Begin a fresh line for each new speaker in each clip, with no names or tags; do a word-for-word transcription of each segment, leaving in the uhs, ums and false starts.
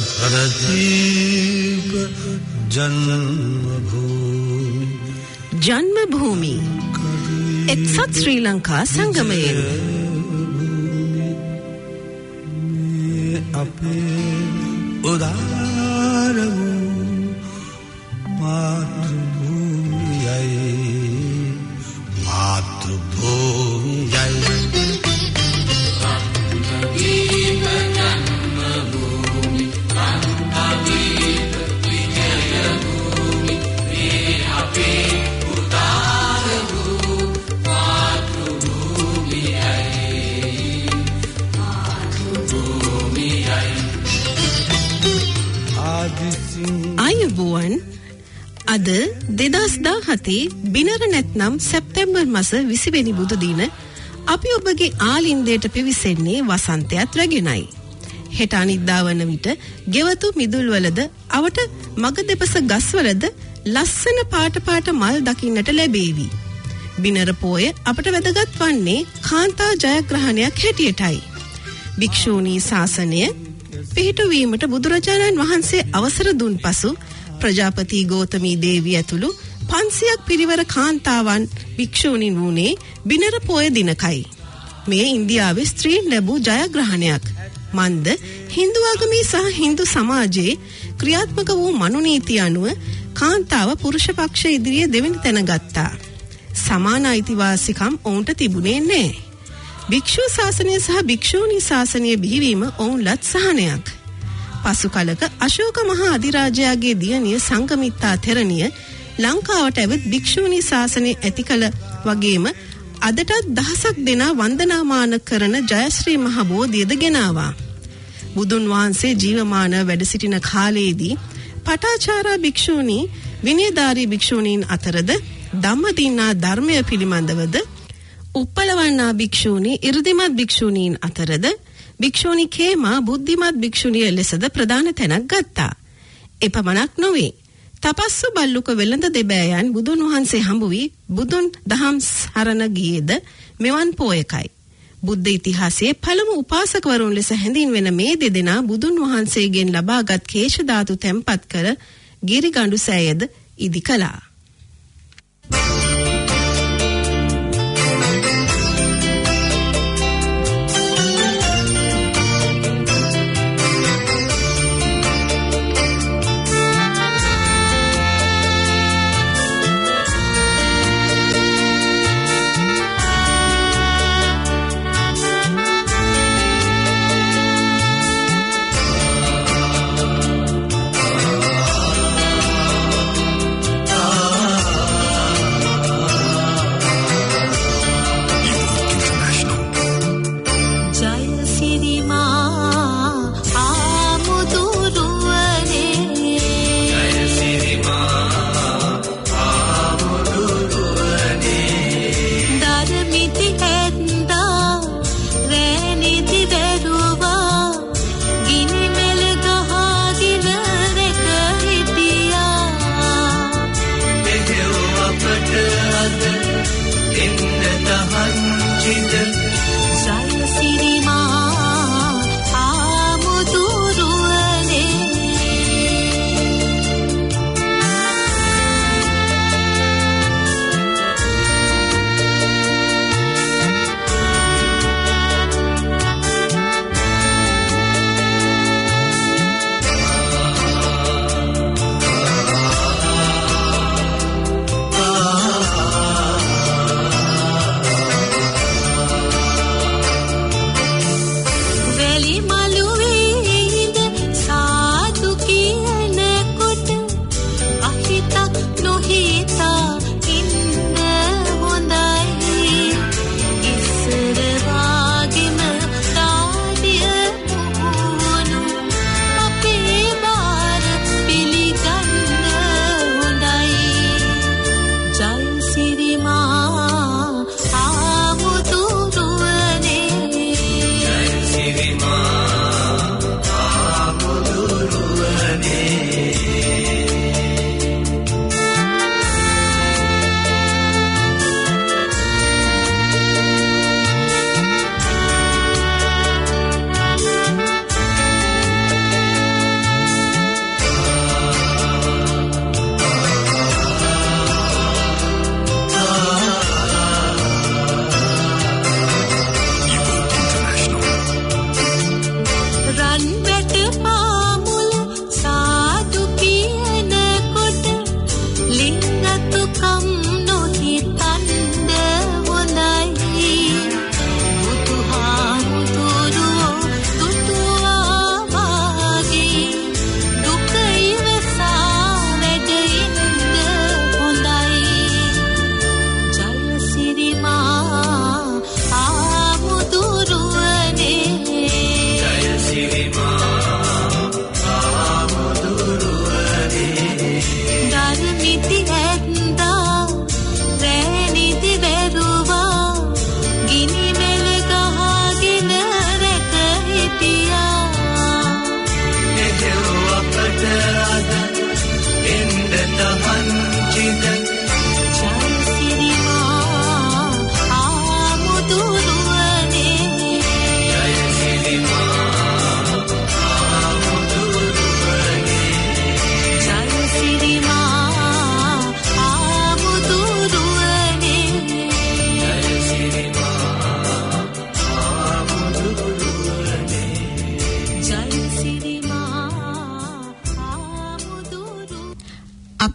Pradeep Janmabhoomi
Janmabhoomi Eksat Sri Lanka Sangamayen
Ape Udaravu Matrubhumiyai Matrubhumiyai
අයුබෝවන් අද දෙදහස් දාහතේ බිනර නැත්නම් සැප්තැම්බර් මාස විසි වෙනි බුදු දින අපි ඔබගේ ආලින්දයට පිවිසෙන්නේ වසන්තයත් රැගෙනයි. හෙට අනිද්දා වන විට ගෙවතු මිදුල්වලද අවට මග දෙපස ගස්වලද ලස්සන පාට පාට මල් දකින්නට ලැබේවි. බිනර පෝය අපට වැදගත් වන්නේ කාන්තා ජයග්‍රහණයක් හැටියටයි. භික්ෂූණී ශාසනය පිහිටුවීමට බුදුරජාණන් වහන්සේ අවසර දුන් පසු ප්‍රජාපති ගෞතමී දේවිය ඇතුළු පන්සියක් පිරිවර කාන්තාවන් භික්ෂූණීන් වුණේ බිනර පෝය දිනකයි. මේ ඉන්දියාවේ ස්ත්‍රීන් ලැබූ ජයග්‍රහණයක්. මන්ද හින්දු ආගමේ සහ හින්දු සමාජයේ ක්‍රියාත්මක වූ මනුනීතිය අනුව කාන්තාව පුරුෂ පක්ෂ ඉදිරියේ දෙවෙනි තැන ගත්තා. සමාන අයිතිවාසිකම් ඔවුන්ට තිබුණේ නැහැ. භික්ෂු ශාසනය සහ භික්ෂූණී ශාසනය බිහිවීම ඔවුන්ලත් සහනයක්. පසු කලක අශෝක මහා අධිරාජයාගේ දියණිය සංඝමිත්තා තෙරණිය ලංකාවට ඇවිත් භික්ෂූණී ශාසනය ඇති කළ වගේම අදටත් දහසක් දෙනා වන්දනාමාන කරන ජයශ්‍රී මහ බෝධියද ගෙනාවා. බුදුන් වහන්සේ ජීවමාන වැඩ සිටින කාලයේදී පටාචාරා භික්ෂූණී විනයධාරී භික්ෂූණීන් අතරද ධම්මදින්නා ධර්මය පිළිබඳවද උප්පලවන්නා භික්ෂූණී 이르දිමත් භික්ෂූණීන් අතරද භික්ෂූණී කේමා බුද්ධිමත් භික්ෂුණිය ලෙසද ප්‍රධාන තැනක් ගත්තා. එපමණක් නොවේ. තපස්සු බල්ලුක වෙළඳ දෙබෑයන් බුදුන් වහන්සේ හම්බ වී බුදුන් දහම් සරණ ගියේද මෙවන් පෝයකයි. බුද්ධ ඉතිහාසයේ පළමු උපාසකවරුන් ලෙස හැඳින්වෙන මේ දෙදෙනා බුදුන් වහන්සේගෙන් ලබාගත් කේශ ධාතු තැන්පත් කර ගිරිගඬු සෑයද ඉදි කළා.
Ah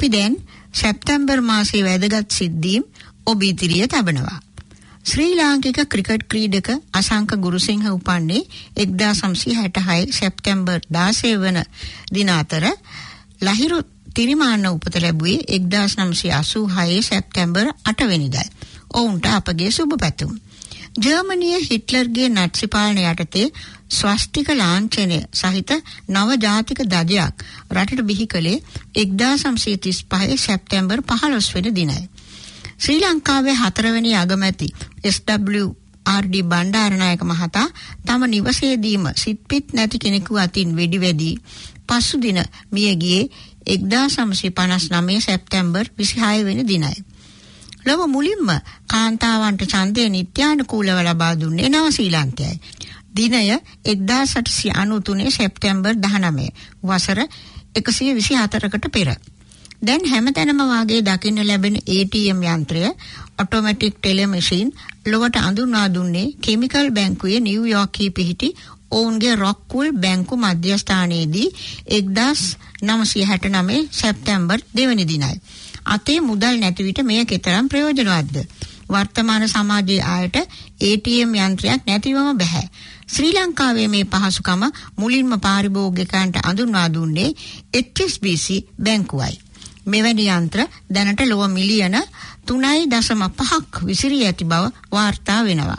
අපි දැන් සැප්තැම්බර් මාසයේ වැදගත් සිද්ධීම් ඔබ ඉදිරියේ තබනවා. ශ්‍රී ලාංකික ක්‍රිකට් ක්‍රීඩක අසංක ගුරුසිංහ උපන්නේ එක්දාස් නවසිය හැටහය සැප්තැම්බර් දාසය වන දින අතර ලහිරු තිරිමාන්න උපත ලැබුවේ එක්දාස් නවසිය අසූහය සැප්තැම්බර් අට වෙනිදායි. ඔවුන්ට අපගේ සුබ පැතුම්. ජර්මනිය හිට්ලර්ගේ නැට්සි පාලනය යටතේ ස්වස්තික ලාංඡනය සහිත නව ජාතික ධජයක් රටට බිහි කළේ එක්දාස් නවසිය තිස් පහ සැප්තැම්බර් පහළොස් වෙනි දිනයි. ශ්‍රී ලංකාවේ හතරවෙනි අගමැති S W R D Bandaranaike මහතා තම නිවසේදීම සිත්පිත් නැති කෙනෙකු අතින් වෙඩි වැදී පසු දින මිය ගියේ එක්දාස් නවසිය පනස් නවය සැප්තැම්බර් විසිහය වෙනි දිනයි. ලොව මුලින්ම කාන්තාවන්ට ඡන්දය නිත්‍යානුකූලව ලබා දුන්නේ නව ශ්‍රීලංකයයි. දිනය එක්දාස් අටසිය අනූතුන සැප්තැම්බර් දහනවය වසර එකසිය විසිහතරකට පෙර. දැන් හැමතැනම වාගේ දකින්න ලැබෙන ඒ ටී එම් යන්ත්‍රය ඔටෝමැටික් ටෙලර් මැෂින් ලොවට අඳුන්වා දුන්නේ කෙමිකල් බැංකුවේ නිව්යෝර්කයේ පිහිටි ඔවුන්ගේ රොක්වුල් බැංකු මධ්‍යස්ථානයේදී එක්දාස් නවසිය හැටනවය සැප්තැම්බර් දෙවැනි දිනයි. අතේ මුදල් නැති විට මෙය කෙතරම් ප්‍රයෝජනවත්ද? වර්තමාන සමාජයේ ආයට ඒ ටී එම් යන්ත්‍රයක් නැතිවම බෑ. ශ්‍රී ලංකාවේ මේ පහසුකම මුලින්ම පාරිභෝගිකයන්ට අඳුන්වා දුන්නේ එච් එස් බී සී බැංකුවයි. මෙවැනි යන්ත්‍ර දැනට ලොව මිලියන තුනයි දශම පහක් විසිරී ඇති බව වාර්තා වෙනවා.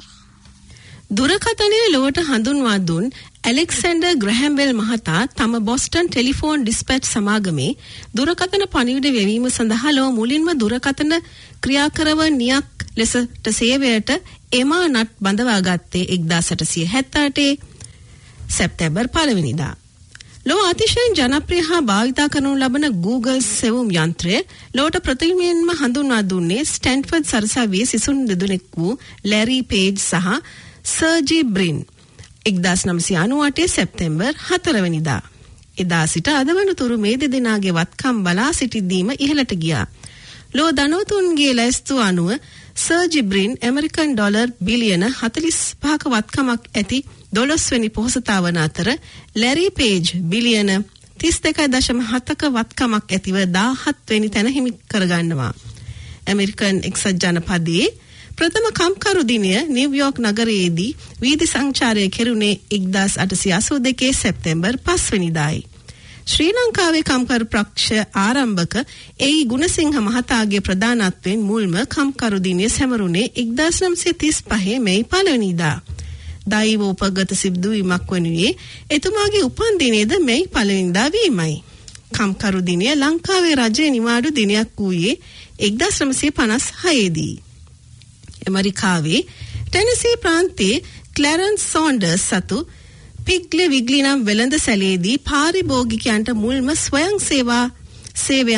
දුරකථනයේ ලොවට හඳුන්වා දුන් ඇලෙක්සැන්ඩර් ග්‍රැහැම්බෙල් මහතා තම බොස්ටන් ටෙලිෆෝන් ඩිස්පැච් සමාගමේ දුරකථන පණිවිඩ වෙවීම සඳහා ලොව මුලින්ම දුරකථන ක්‍රියාකරවනියක් ලෙසට සේවයට එමා නට් බඳවා ගත්තේ එක්දාස් අටසිය හැත්තඅට සැප්තැම්බර් පළවෙනිදා. ලොව අතිශයින් ජනප්‍රිය හා භාවිතා කරනු ලබන Google සෙවුම් යන්ත්‍රය ලොවට ප්‍රථමයෙන්ම හඳුන්වා දුන්නේ ස්ටැන්ෆර්ඩ් සරසවියේ සිසුන් දෙදෙනෙක් වූ ලැරි පේජ් සහ සර්ජි බ්‍රින් එක්දාස් නවසිය අනූඅට සැප්තැම්බර් හතරවෙනිදා. එදා සිට අද වනතුරු මේ දෙදෙනාගේ වත්කම් බලා සිටිද්දීම ඉහළට ගියා. ලෝ ධනවතුන්ගේ ලැයිස්තුව අනුව සර්ජි බ්‍රින් ඇමරිකන් ඩොලර් බිලියන හතළිස් පහක වත්කමක් ඇති දොළොස්වෙනි පොහොසතා වන අතර ලැරි පේජ් බිලියන තිස් දෙකයි දශම හතක වත්කමක් ඇතිව දාහත් වෙනි තැන හිමි කරගන්නවා. ඇමරිකන් එක්සත් ජනපදයේ ප්‍රථම කම්කරු දිනය නිව්යෝර්ක් නගරයේදී වීදි සංචාරය කෙරුණේ එක්දාස් අටසිය අසූ දෙක සැප්තැම්බර් පස්වෙනිදායි. ශ්‍රී ලංකාවේ කම්කරු පක්ෂ ආරම්භක ඒ ගුණසිංහ මහතාගේ ප්‍රධානත්වයෙන් මුල්ම කම්කරු දිනය සැමරුණේ එක්දාස් නවසිය තිස් පහ මැයි පළවෙනිදා. දෛවෝපගත සිදුවීමක් වනුයේ එතුමාගේ උපන් දිනේද මැයි පළවෙනිදා වීමයි. කම්කරු දිනය ලංකාවේ රජයේ නිවාඩු දිනයක් වූයේ එක්දාස් නවසිය පනස් හයේදී. ඇමරිකාවේ ටෙනසී ප්‍රාන්තයේ ක්ලැරන්ස් සෝන්ඩර්ස් සතු පිග්ලි විග්ලි නම් වෙළඳ සැලේදී පාරිභෝගිකයන්ට මුල්ම ස්වයං සේවා සේවය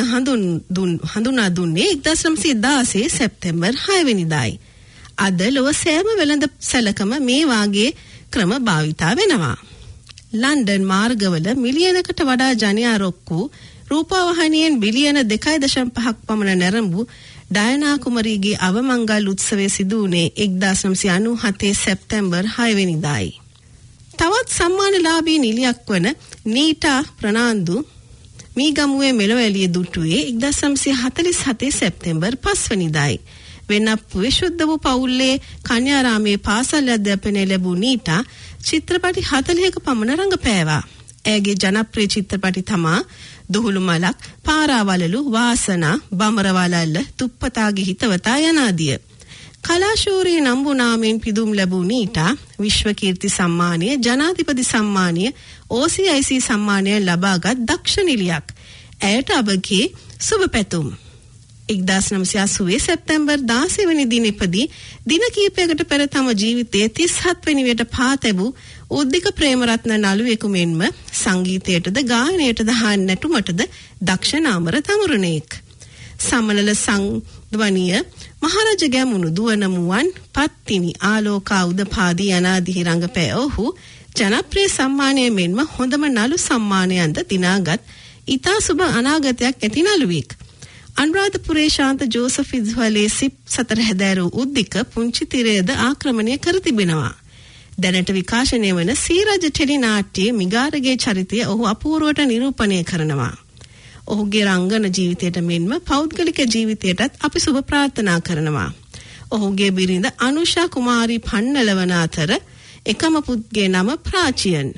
හඳුනා දුන්නේ එක්දාස් නවසිය දාසය සැප්තැම්බර් හයවෙනිදායි. අද ලොව සෑම වෙළඳ සැලකම මේ වාගේ ක්‍රම භාවිතා වෙනවා. ලන්ඩන් මාර්ගවල මිලියනකට වඩා ජනයා රොක්කු රූපවාහිනියෙන් බිලියන දෙකයි දශම පහක් පමණ නැරඹු ඩයනා කුමරීගේ අවමංගල් උත්සවය සිදු වුණේ එක්දාස් නවසිය අනූහත සැප්තැම්බර් හයවෙනිදායි. තවත් සම්මානලාභී නිලියක් වන නීටා ප්‍රනාන්දු මීගමුවේ මෙලොව එළිය දුටුවේ එක්දාස් නවසිය හතළිස් හත සැප්තැම්බර් පස්වෙනිදායි. වෙනප්පුවේ ශුද්ධ වූ පවුල්ලේ කන්‍යාරාමයේ පාසල් අධ්‍යාපනය ලැබූ නීටා චිත්‍රපටි හතළිහක පමණ රඟපෑවා. ඇයගේ ජනප්‍රිය චිත්‍රපටි තමා දුහුළු මලක්, පාරාවලලු, වාසනා, බමරවලල්ල, තුප්පතාගේ හිතවතා යනාදිය. කලාශූරී නම්බු නාමයෙන් පිදුම් ලැබූ නීටා විශ්ව කීර්ති සම්මානය, ජනාධිපති සම්මානය, ඕ සී අයි සී සම්මානය ලබාගත් දක්ෂ නිලියක්. ඇයට අපගේ සුබ පැතුම්. එක්දාස් නවසිය අසූ සැප්තැම්බර් දාසය වෙනි දින ඉපදී දින කිහිපයකට පෙර තම ජීවිතයේ තිස් හත් වෙනි වියට පා තැබූ උද්දික ප්‍රේමරත්න නළුවෙකු මෙන්ම සංගීතයටද ගායනයටද හා නැටුමටද දක්ෂ නාමර තමුරුණෙක්. සමනල සංධවනිය, මහරජ ගැමුණු, දුවන මුවන්, පත්තිනි, ආලෝකා උදපාදී යනාදී රංගපෑ ඔහු ජනප්‍රිය සම්මානය මෙන්ම හොඳම නළු සම්මානයන්ද දිනාගත් ඉතා සුබ අනාගතයක් ඇති නළුවෙක්. අනුරාධපුරේ ශාන්ත ජෝසප් ඉස්වලේ සිප් සතර හැදෑරූ උද්දික පුංචි තිරයද ආක්‍රමණය කර තිබෙනවා. දැනට විකාශනය වන සීරජ ටෙලි නාට්‍යයේ මිගාරගේ චරිතය ඔහු අපූර්වට නිරූපණය කරනවා. ඔහුගේ රංගන ජීවිතයට මෙන්ම පෞද්ගලික ජීවිතයටත් අපි සුබ ප්‍රාර්ථනා කරනවා. ඔහුගේ බිරිඳ අනුෂා කුමාරී පන්නල වන අතර එකම පුත්ගේ නම ප්‍රාචියන්.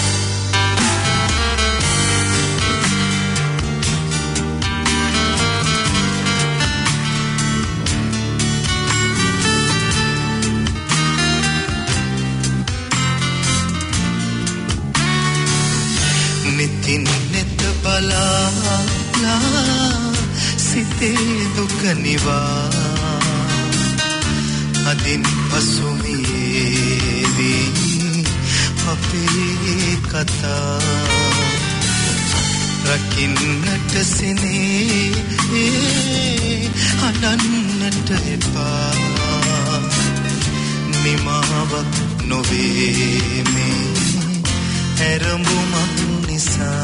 නිතින් නෙත බලාලා සිතේ දුක නිවා අදින් පසුමියේවි අපේ කතා රකින්නට සිනේ හදන්නට එපා නිමාවක් නොවේ මේ ඇරඹුමක් නිසා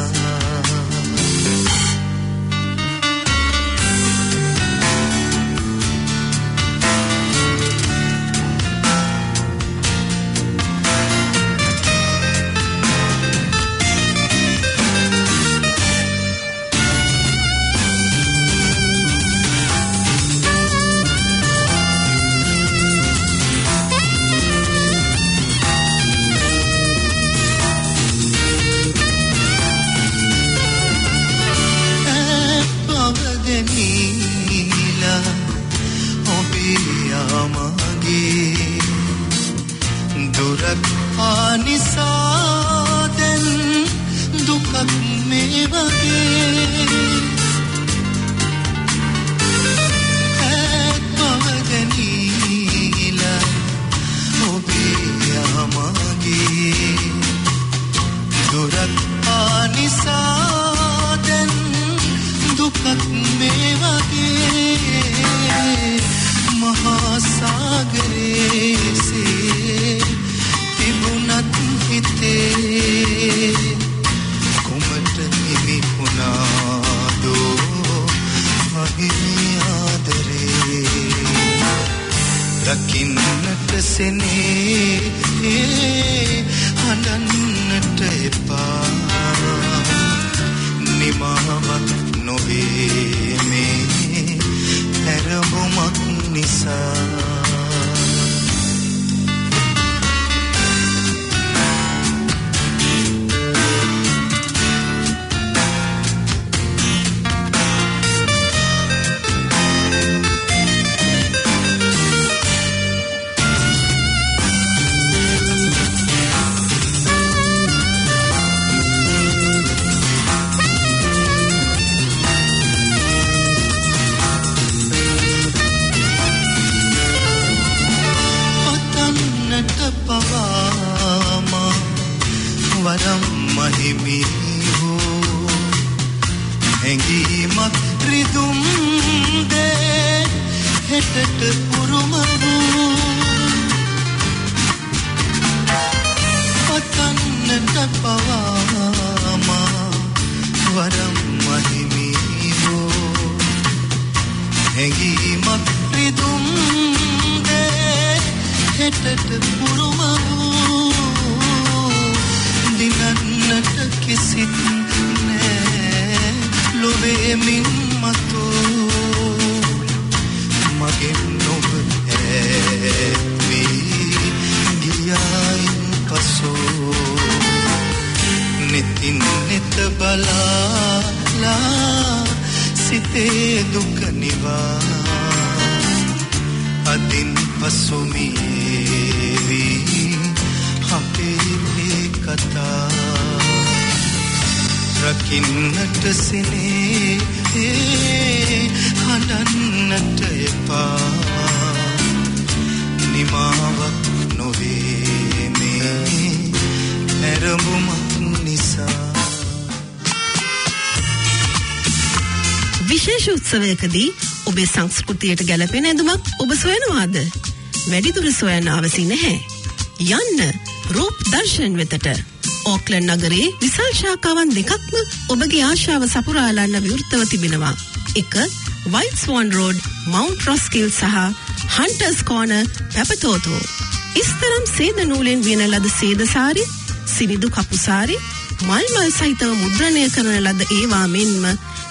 විශේෂ උත්සවයකදී ඔබේ සංස්කෘතියට ගැලපෙන ඇඳුමක් ඔබ සොයනවාද? වැඩිදුර සොයන්න අවශ්‍ය නැහැ. යන්න රූප දර්ශන් වෙතට. ඕක්ලන්ඩ් නගරයේ විශාල ශාඛාවන් දෙකක්ම ඔබගේ ආශාව සපුරාලන්න විවෘතව තිබෙනවා. එක White Swan Road, Mount Roskill සහ Hunters Corner, පැපතෝතෝ. ඉස්තරම් සේද නූලෙන් වියන ලද සේද සාරි, සිනිදු කපු සාරි, මල් මල් සහිතව මුද්‍රණය කරන ලද ඒවා මෙන්ම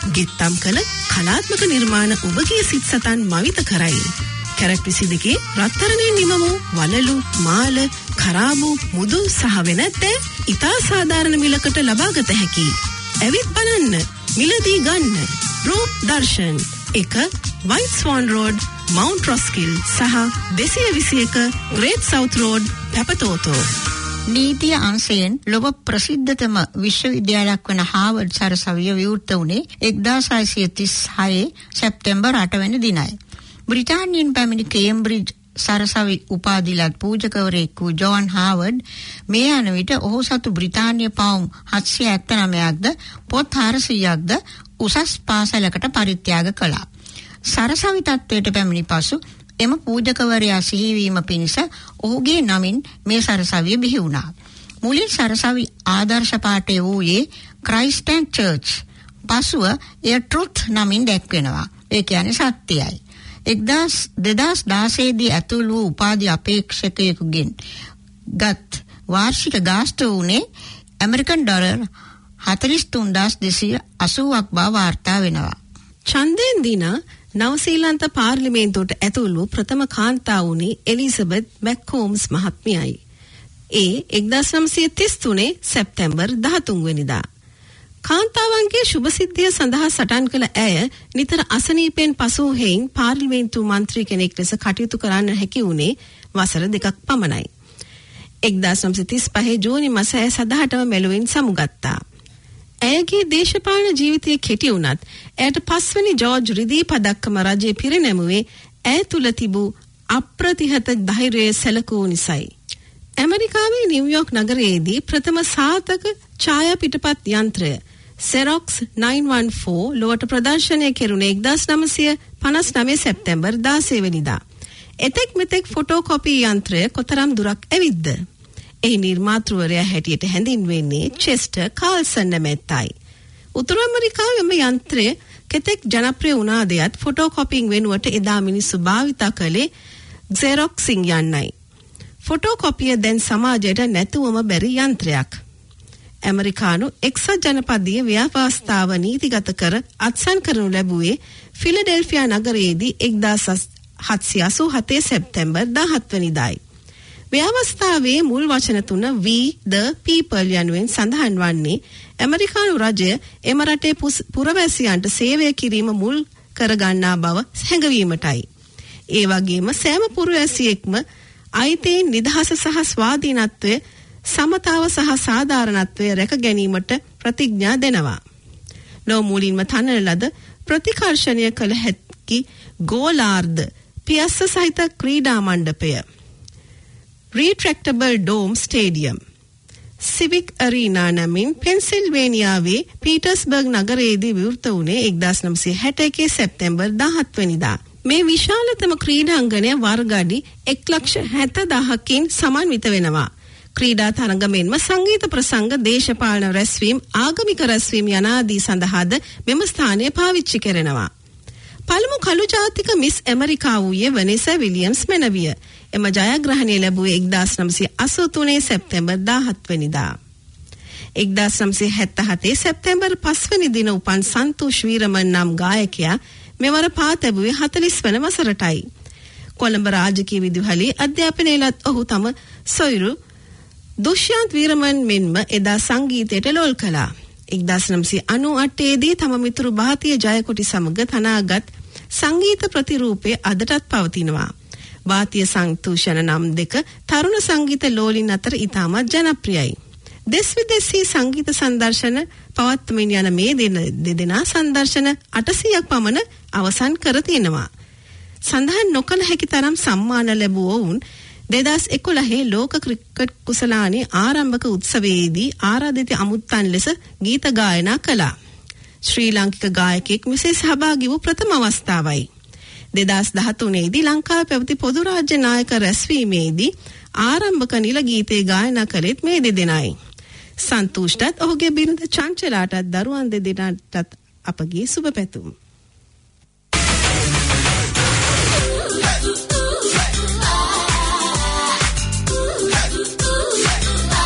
ගෙත්තම් කළ කලාත්මක නිර්මාණ ඔබගේ සිත් සතන් මවිත කරයි. කැරක් විසි දෙකේ රත්තරණයෙන් නිම වූ වලලු, මාල, කරාබු, මුදු සහ වෙනත් ඉතා සාධාරණ මිලකට ලබාගත හැකි. ඇවිත් බලන්න, මිලදී ගන්න. රූප දර්ශන් එක White Swan Road, Mount Roskill සහ දෙසිය විසි එක Great South Road, පැපතෝතෝ.
නීතිය අංශයෙන් ලොව ප්‍රසිද්ධතම විශ්වවිද්‍යාලයක් වන හාවර්ඩ් සරසවිය විවෘත වුණේ එක්දාස් හයසිය තිස් හය සැප්තැම්බර් අට වැනි දිනයි. බ්‍රිතාන්‍යයෙන් පැමිණි කේම්බ්‍රිජ් සරසවි උපාධිලත් පූජකවරයෙකු වූ ජෝන් හාවර්ඩ් මේ යන විට ඔහු සතු බ්‍රිතාන්‍ය පවුම් හත්සිය හැත්තෑනවයක්ද පොත් හාරසියයක්ද උසස් පාසලකට පරිත්‍යාග කළා. සරසවි තත්ත්වයට පැමිණි පසු එම පූජකවරයා සිහිවීම පිණිස ඔහුගේ නමින් මේ සරසවිය බිහි වුණා. මුලින් සරසවි ආදර්ශ පාඨය වූයේ ක්‍රයිස්ට් ඇන්ඩ් චර්ච්. පසුව එය ට්‍රුත් නමින් දැක්වෙනවා. ඒ කියන්නේ සත්‍යයයි. දෙදාස් දාසය දී ඇතුළු වූ උපාධි අපේක්ෂකයෙකුගෙන් ගත් වාර්ෂික ගාස්තු වුණේ ඇමරිකන් ඩොලර් හතළිස් තුන්දාස් දෙසිය අසූවක් බව වාර්තා වෙනවා.
ඡන්දයෙන් දිනා නවසීලන්ත පාර්ලිමේන්තුවට ඇතුළු ප්‍රථම කාන්තා වුණේ එලිසබෙත් මැක්කෝම්ස් මහත්මියයි. ඒ එක්දාස් නවසිය තිස් තුනේ සැප්තැම්බර් දහතුන් වෙනිදා. කාන්තාවන්ගේ ශුභ සිද්ධිය සඳහා සටන් කළ ඇය නිතර අසනීපෙන් පසු හේයින් පාර්ලිමේන්තු මන්ත්‍රී කෙනෙක් ලෙස කටයුතු කරන්න හැකි වුණේ වසර දෙකක් පමණයි. එක්දාස් නවසිය තිස් පහේ ජූනි මාස ඇය සදහටම මෙලොවින් සමුගත්තා. ඇයගේ දේශපාලන ජීවිතය කෙටි වුණත් ඇයට පස්වැනි ජෝර්ජ් රිදී පදක්කම රජය පිරිනැමුවේ ඇය තුළ තිබූ අප්‍රතිහත ධෛර්යය සැලකූ නිසයි. ඇමරිකාවේ නිව්යෝක් නගරයේදී ප්‍රථම සාර්ථක ඡායා පිටපත් යන්ත්‍රය Xerox නව් වන් ෆෝර් ලොවට ප්‍රදර්ශනය කෙරුණේ එක්දාස් නවසිය පනස් නවය සැප්තැම්බර් දාසය වෙනිදා. එතෙක් මෙතෙක් ෆොටෝකොපි යන්ත්‍රය කොතරම් දුරක් ඇවිත්ද? එහි නිර්මාතෘවරයා හැටියට හැඳින්වෙන්නේ චෙස්ටර් කාල්සන් නැමැත්තයි. උතුරු ඇමරිකාවේ එම යන්ත්‍රය කෙතෙක් ජනප්‍රිය වුණාදයත් ෆොටෝකොපිං වෙනුවට එදා මිනිස්සු භාවිතා කළේ Xeroxing යන්නයි. ෆොටෝකොපිය දැන් සමාජයට නැතුවම බැරි යන්ත්‍රයක්. ඇමරිකානු එක්සත් ජනපදීය ව්‍යාපස්ථාව නීතිගත කර අත්සන් කරනු ලැබුවේ ෆිලඩෙල්ෆියා නගරයේදී එක්දාස් හත්සිය අසූ හතේ සැප්තැම්බර් දහහත් වෙනිදායි. ව්‍යවස්ථාවේ මුල් වචන තුන we the people යනුවෙන් සඳහන් වන්නේ ඇමරිකානු රජය එම රටේ පුරවැසියන්ට සේවය කිරීම මුල් කරගන්නා බව හැඟවීමටයි. ඒ වගේම සෑම පුරවැසියෙක්ම අයිතීන් නිදහස සහ ස්වාධීනත්වය, සමතාව සහ සාධාරණත්වය රැක ගැනීමට ප්‍රතිඥා දෙනවා. ලෝ මුලින්ම තනන ලද ප්‍රතිකර්ෂණය කළ හැකි ගෝලාර්ධ පියස්ස සහිත ක්‍රීඩා මණ්ඩපය Retractable Dome Stadium Civic Arena නමින් පෙන්සිල්වේනියාවේ පීටර්ස්බර්ග් නගරයේදී විවෘත වුණේ එක්දාස් නවසිය හැට එකේ සැප්තැම්බර් දහහත් වෙනිදා. මේ විශාලතම ක්‍රීඩාංගණය වර්ගඩි එක් ලක්ෂ හැත්තදාහකින් සමන්විත වෙනවා. ක්‍රීඩා තරඟ මෙන්ම සංගීත ප්‍රසංග, දේශපාලන රැස්වීම්, ආගමික රැස්වීම් යනාදී සඳහාද මෙම ස්ථානය පාවිච්චි කරනවා. පළමු කළු ජාතික මිස් ඇමරිකා වූයේ වනෙසා විලියම්ස් මෙනවිය. එම ජයග්‍රහණය ලැබුවේ එක්දාස් නවසිය අසූ තුනේ සැප්තැම්බර් දහහත් වෙනිදා. එක්දාස් නවසිය හැත්තෑ සැප්තැම්බර් පස් වෙනි දින උපන් සන්තෝෂ් වීරමන් නම් ගායකයා මෙවර පා තැබුවේ හතළිස් වන වසරටයි. කොළඹ රාජකීය විදුහලේ අධ්‍යාපනය ලත් ඔහු තම සොයුරු දුෂ්යන්ත් වීරමන් මෙන්ම එදා සංගීතයට ලොල් කළා. එක්දාස් නවසිය අනූ අටේ දී තම මිතුරු භාතිය ජයකොටි සමග තනාගත් සංගීත ප්‍රතිරූපය අදටත් පවතිනවා. භාතිය සංතූෂණ නම් දෙක තරුණ සංගීත ලෝලින් අතර ඉතාමත් ජනප්‍රියයි. දෙස් විදෙස්හි සංගීත සංදර්ශන පවත්වමින් යන මේ දෙදෙනා සංදර්ශන අටසියක් පමණ අවසන් කර තියෙනවා. සඳහන් නොකළ හැකි තරම් සම්මාන ලැබුව ඔවුන් දෙදහස් එකොළහේ ලෝක ක්‍රිකට් කුසලානි ආරම්භක උත්සවයේදී ආරාධිත අමුත්තන් ලෙස ගීත ගායනා කළා. ශ්‍රී ලාංකික ගායකයෙක් මෙසේ සහභාගී වූ ප්‍රථම අවස්ථාවයි. දෙදහස් දහතුනේ දී ලංකාවේ පැවති පොදු රාජ්‍ය නායක රැස්වීමේදී ආරම්භක නිල ගීතේ ගායනා කළෙත් මේ දෙදෙනායි. සන්තෝෂ්ටත් ඔහුගේ බිරිඳ චංචලාටත් දරුවන් දෙදෙනාටත් අපගේ සුබ පැතුම්.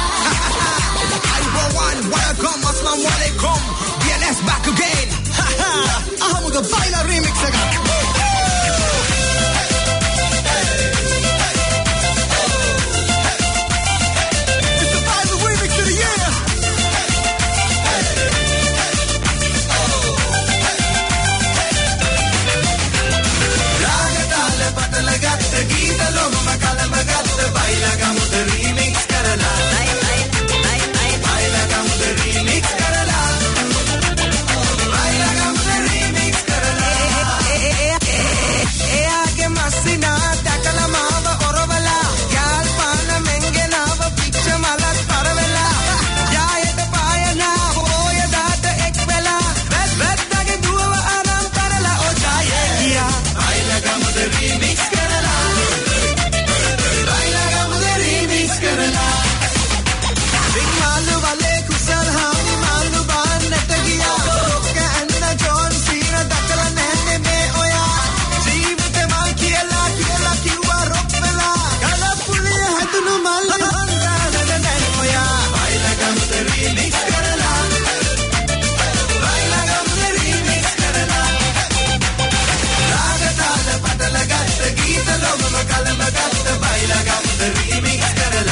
Welcome, Assalamu alaikum. Yeah, let's back again.
the Baila remix again. It's the Baila remix of the year. Ragatale patalagatte geetalo mama kalamagatte Baila gamude remix karala. Baila gamude remix karala. Baila gamude remix karala. Eage masina takala maava oravala yal pana mengenava picha malak paravela jayata payana hoya data ekvela vet vetage duwa anam karala o jaye kiya Baila gamude remix karala. Baila gamude remix karala. Big malu wale kusal haani malu ban netagiya ka anna John Cena dakala nehne me oya jeevite mal kiyala kiyala kiwa roppela kala puliya hadunu mal handa nene oya Baila gamude remix karala. Baila gamude remix karala. Ragatala patalagatte geetalo mama kalamagatte Baila gamude remix karala.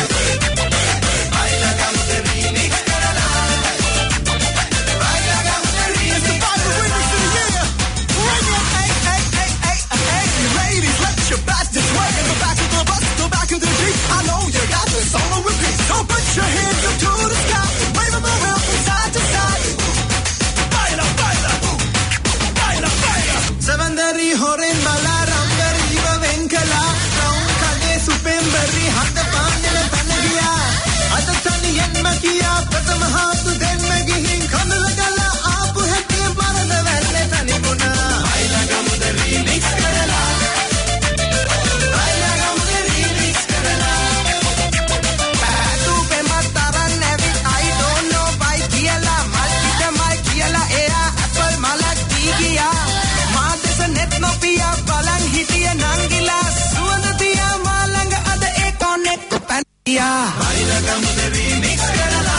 Baila gamude remix karala. Baila gamude remix karala. It's the Baila remix of the year. Bring it, hey, hey, hey, hey, hey, ladies, let your body sway. Go back to the bus, go back to the Jeep. I know you got this on repeat. So put your hands up to the sky, wave them around from side to side. Baila, baila, baila, baila. Savandari horen bala rambari va venkala. Raun kage supembari handa paanela panagiya. Ada tani yenma kiya prathama haatu denma gihin kanala gala aapu hatti marana velle tani guna. Baila gamude remix karala. Baila gamude remix karala. Paatu pe mataran nevi I don't know why kiyala mal kita mal kiyala eya apple malak digiya. Ma desa net no piya balan hitiya nangila suwanda tiya malanga ada e connect paniya. Baila gamude remix karala.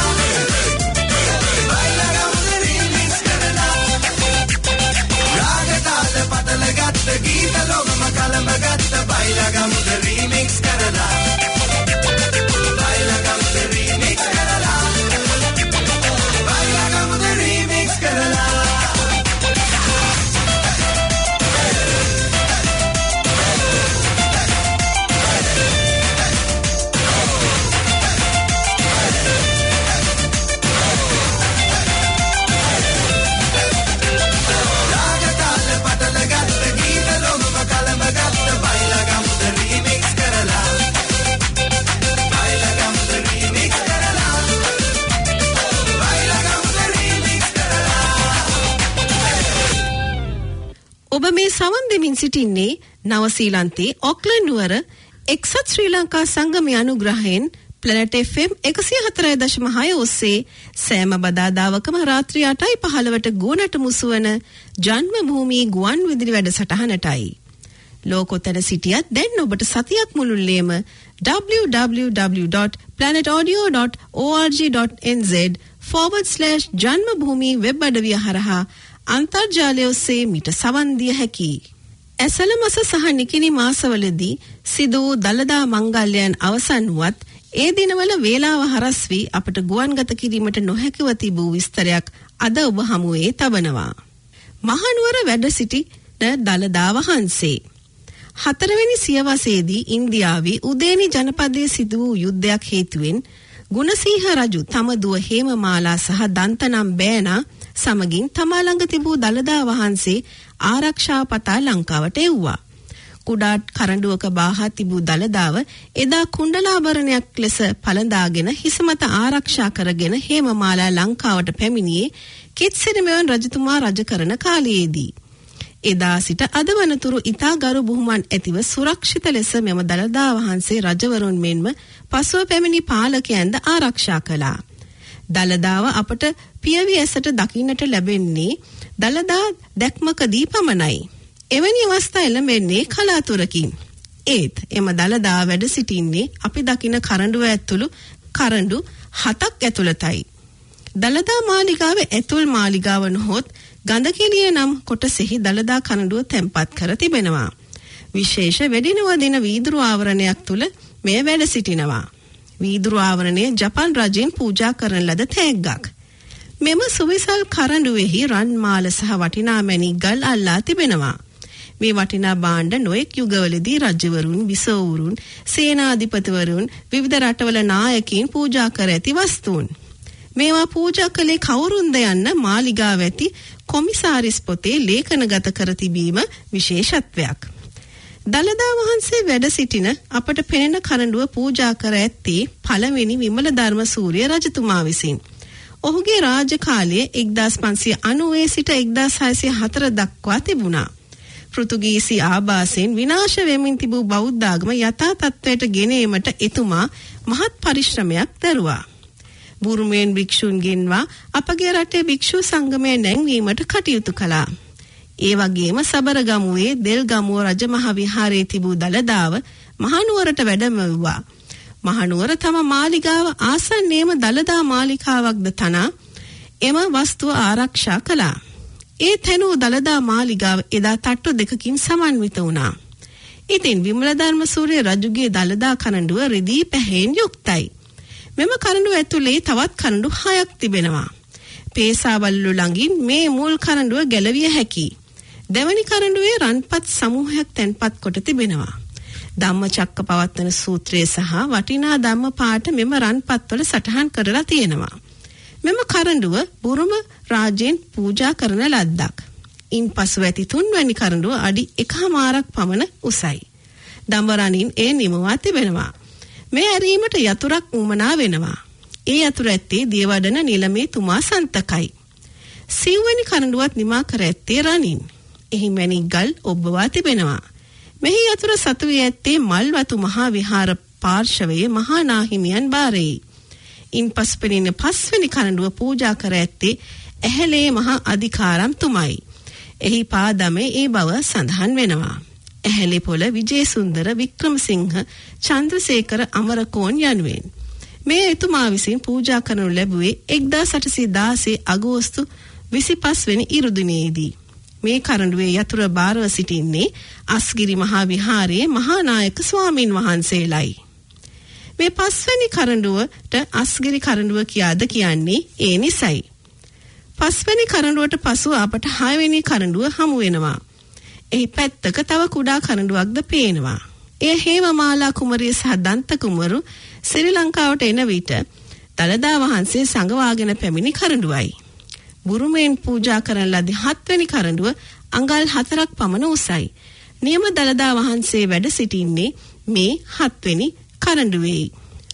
Baila gamude remix karala. Ragatale patalagatte geetalo mama kalamagatte Baila gamude remix karala. Baila gamude remix karala. Baila gamude remix karala. Ragatale patalagatte geetalo mama kalamagatte Baila gamude remix karala. Baila gamude remix karala. Baila gamude remix karala.
ඔබ මේ සවන් දෙමින් සිටින්නේ නවසීලන්තේ Auckland නුවර එක්සත් ශ්‍රී ලංකා සංගමයේ අනුග්‍රහයෙන් planet F M එකසිය හතරයි දශම හය ඔස්සේ සෑම බදාදාවකම රාත්‍රී අටයි පහළොවට ගුවනට මුසුවන ජන්ම භූමි ගුවන් විදුලි වැඩසටහනටයි. ලෝකෝත්තර සිටියත් දැන් ඔබට සතියක් මුළුල්ලේම w w w dot planet audio dot org dot n z forward slash Janmabhoomi web අඩවිය හරහා අන්තර්ජාලය ඔස්සේ මිට සවන් දිය හැකියි. ඇසළ මස සහ නිකිණි මාසවලදී සිදු වූ දළදා මංගල්‍යයන් අවසන් වුවත් ඒ දිනවල වේලාව හරස් වී අපට ගුවන්ගත කිරීමට නොහැකිව තිබූ විස්තරයක් අද ඔබ හමුවේ තබනවා. මහනුවර වැඩ සිටින දළදා වහන්සේ හතරවෙනි සියවසේදී ඉන්දියාවේ උදේනි ජනපදයේ සිදු වූ යුද්ධයක් හේතුවෙන් ගුණසීහ රජු තම දුව හේමමාලා සහ දන්තනම් බෑනා සමගින් තමා ළඟ තිබූ දළදා වහන්සේ ආරක්ෂාව පතා ලංකාවට එව්වා. කුඩා කරඬුවක බාහා තිබූ දළදාව එදා කුණ්ඩලාභරණයක් ලෙස පළඳාගෙන හිස මත ආරක්ෂා කරගෙන හේමමාලා ලංකාවට පැමිණියේ කිත්සිරිමෙවන් රජතුමා රජ කරන කාලයේදී. එදා සිට අද වනතුරු ඉතා ගරු බුහුමන් ඇතිව සුරක්ෂිත ලෙස මෙම දළදා වහන්සේ රජවරුන් මෙන්ම පසුව පැමිණි පාලකයන්ද ආරක්ෂා කළා. දළදාව අපට පියවි ඇසට දකින්නට ලැබෙන්නේ දළදා දැක්මකදී පමණයි. එවැනි අවස්ථා එළඹෙන්නේ කලාතුරකින්. ඒත් එම දළදා වැඩ සිටින්නේ අපි දකින කරඬුව ඇතුළු කරඬු හතක් ඇතුළතයි. දළදා මාලිගාවේ ඇතුල් මාලිගාව නොහොත් ගඳකෙලිය නම් කොටසෙහි දළදා කරඬුව තැන්පත් කර තිබෙනවා. විශේෂ වෙඩිනවා දින වීදුරු ආවරණයක් තුල මෙය වැඩ සිටිනවා. වීදුරු ආවරණය ජපන් රජෙන් පූජා කරන ලද තෑග්ගක්. මෙම සුවිසල් කරඬුවේහි රන් මාල සහ වටිනා මණික් ගල් අල්ලා තිබෙනවා. මේ වටිනා භාණ්ඩ නොඑක් යුගවලදී රජවරුන්, විසවුරුන්, සේනාධිපතිවරුන්, විවිධ රටවල නායකයින් පූජා කර ඇති වස්තුන්. මේවා පූජා කළේ කවුරුන්ද යන්න මාලිගාව ඇති කොමිසාරිස් පොතේ ලේඛනගත කර තිබීම විශේෂත්වයක්. දළදා වහන්සේ වැඩ සිටින අපට පෙනෙන කරඬුව පූජා කර ඇත්තේ පළවෙනි විමල ධර්මසූරිය රජතුමා විසින්. ඔහුගේ රාජ්‍ය කාලයේ එක්දාස් පන්සිය අනූවේ සිට එක්දාස් හයසිය හතර දක්වා තිබුණා. පෘතුගීසි ආභාසයෙන් විනාශ වෙමින් තිබූ බෞද්ධ ආගම යථා තත්ත්වයට ගෙන ඒමට එතුමා මහත් පරිශ්‍රමයක් දරුවා. බුරුමෙන් භික්ෂුන් ගෙන්වා අපගේ රටේ භික්ෂු සංගමය නැංවීමට කටයුතු කළා. ඒ වගේම සබරගමුවේ දෙල්ගමුව රජමහ විහාරයේ තිබූ දළදාව මහනුවරට වැඩමවුවා. මහනුවර තම මාලිගාව ආසන්නයේම දළදා මාලිකාවක්ද තනා එම වස්තුව ආරක්ෂා කළා. ඒ තැනූ දළදා මාලිගාව එදා තට්ටු දෙකකින් සමන්විත වුණා. ඉතින් විමලධර්ම සූරිය රජුගේ දළදා කරඬුව රිදී පැහැයෙන් යුක්තයි. මෙම කරඬුව ඇතුලේ තවත් කරඬු හයක් තිබෙනවා. පේසාවල්ලු ළඟින් මේ මුල් කරඬුව ගැලවිය හැකියි. දෙවැනි කරඬුවේ රන්පත් සමූහයක් තැන්පත් කොට තිබෙනවා. ධම්මචක්කපවත්තන සූත්‍රයේ සහ වටිනා ධම්ම පාඨ මෙම රන්පත්වල සටහන් කරලා තියෙනවා. මෙම කරඬුව බුරුම රාජ්‍යයෙන් පූජා කරන ලද්දක්. ඉන්පසු ඇති තුන්වැනි කරඬුව අඩි එකහමාරක් පමණ උසයි. දඹරණින් ඒ නිමවා තිබෙනවා. මේ ඇරීමට යතුරක් උමනා වෙනවා. ඒ යතුර ඇත්තේ දියවඩන නිලමේ තුමා සන්තකයි. සිව්වැනි කරඬුවත් නිමා කර ඇත්තේ රණින්. එහි මණික් ගල් ඔබ්බවා තිබෙනවා. මෙහි යතුර සතු වී ඇත්තේ මල්වතු මහා විහාර පාර්ශවයේ මහා නාහිමියන් බාරේ. ඉන්පසු පෙනෙන පස්වෙනි කරඬුව පූජා කර ඇත්තේ ඇහැලේ මහා අධිකාරම් තුමයි. එහි පාදමේ ඒ බව සඳහන් වෙනවා. ඇහැලේ පොළ විජේසුන්දර වික්‍රමසිංහ චන්ද්‍රසේකර අමරකෝන් යනුවෙන්. මේ එතුමා විසින් පූජා කරනු ලැබුවේ එක්දාස් අටසිය දාසය අගෝස්තු විසිපස් වෙනි ඉරුදිනයේදී. මේ කරඬුවේ යතුර බාරව සිටින්නේ අස්ගිරි මහා විහාරයේ මහා නායක ස්වාමින් වහන්සේලායි. මේ පස්වෙනි කරඬුවට අස්ගිරි කරඬුව කියාද කියන්නේ ඒ නිසයි. පස්වෙනි කරඬුවට පසු අපට හයවෙනි කරඬුව හමු වෙනවා. එහි පැත්තක තව කුඩා කරඬුවක්ද පේනවා. එය හේමමාලා කුමරිය සහ දන්ත කුමරු ශ්‍රී ලංකාවට එන විට දළදා වහන්සේ සංගවාගෙන පැමිණි කරඬුවයි. බුරුමෙන් පූජා කරන ලද හත්වෙනි කරඬුව අඟල් හතරක් පමණ උසයි. නියම දළදා වහන්සේ වැඩ සිටින්නේ මේ හත්වෙනි කරඬුවේ.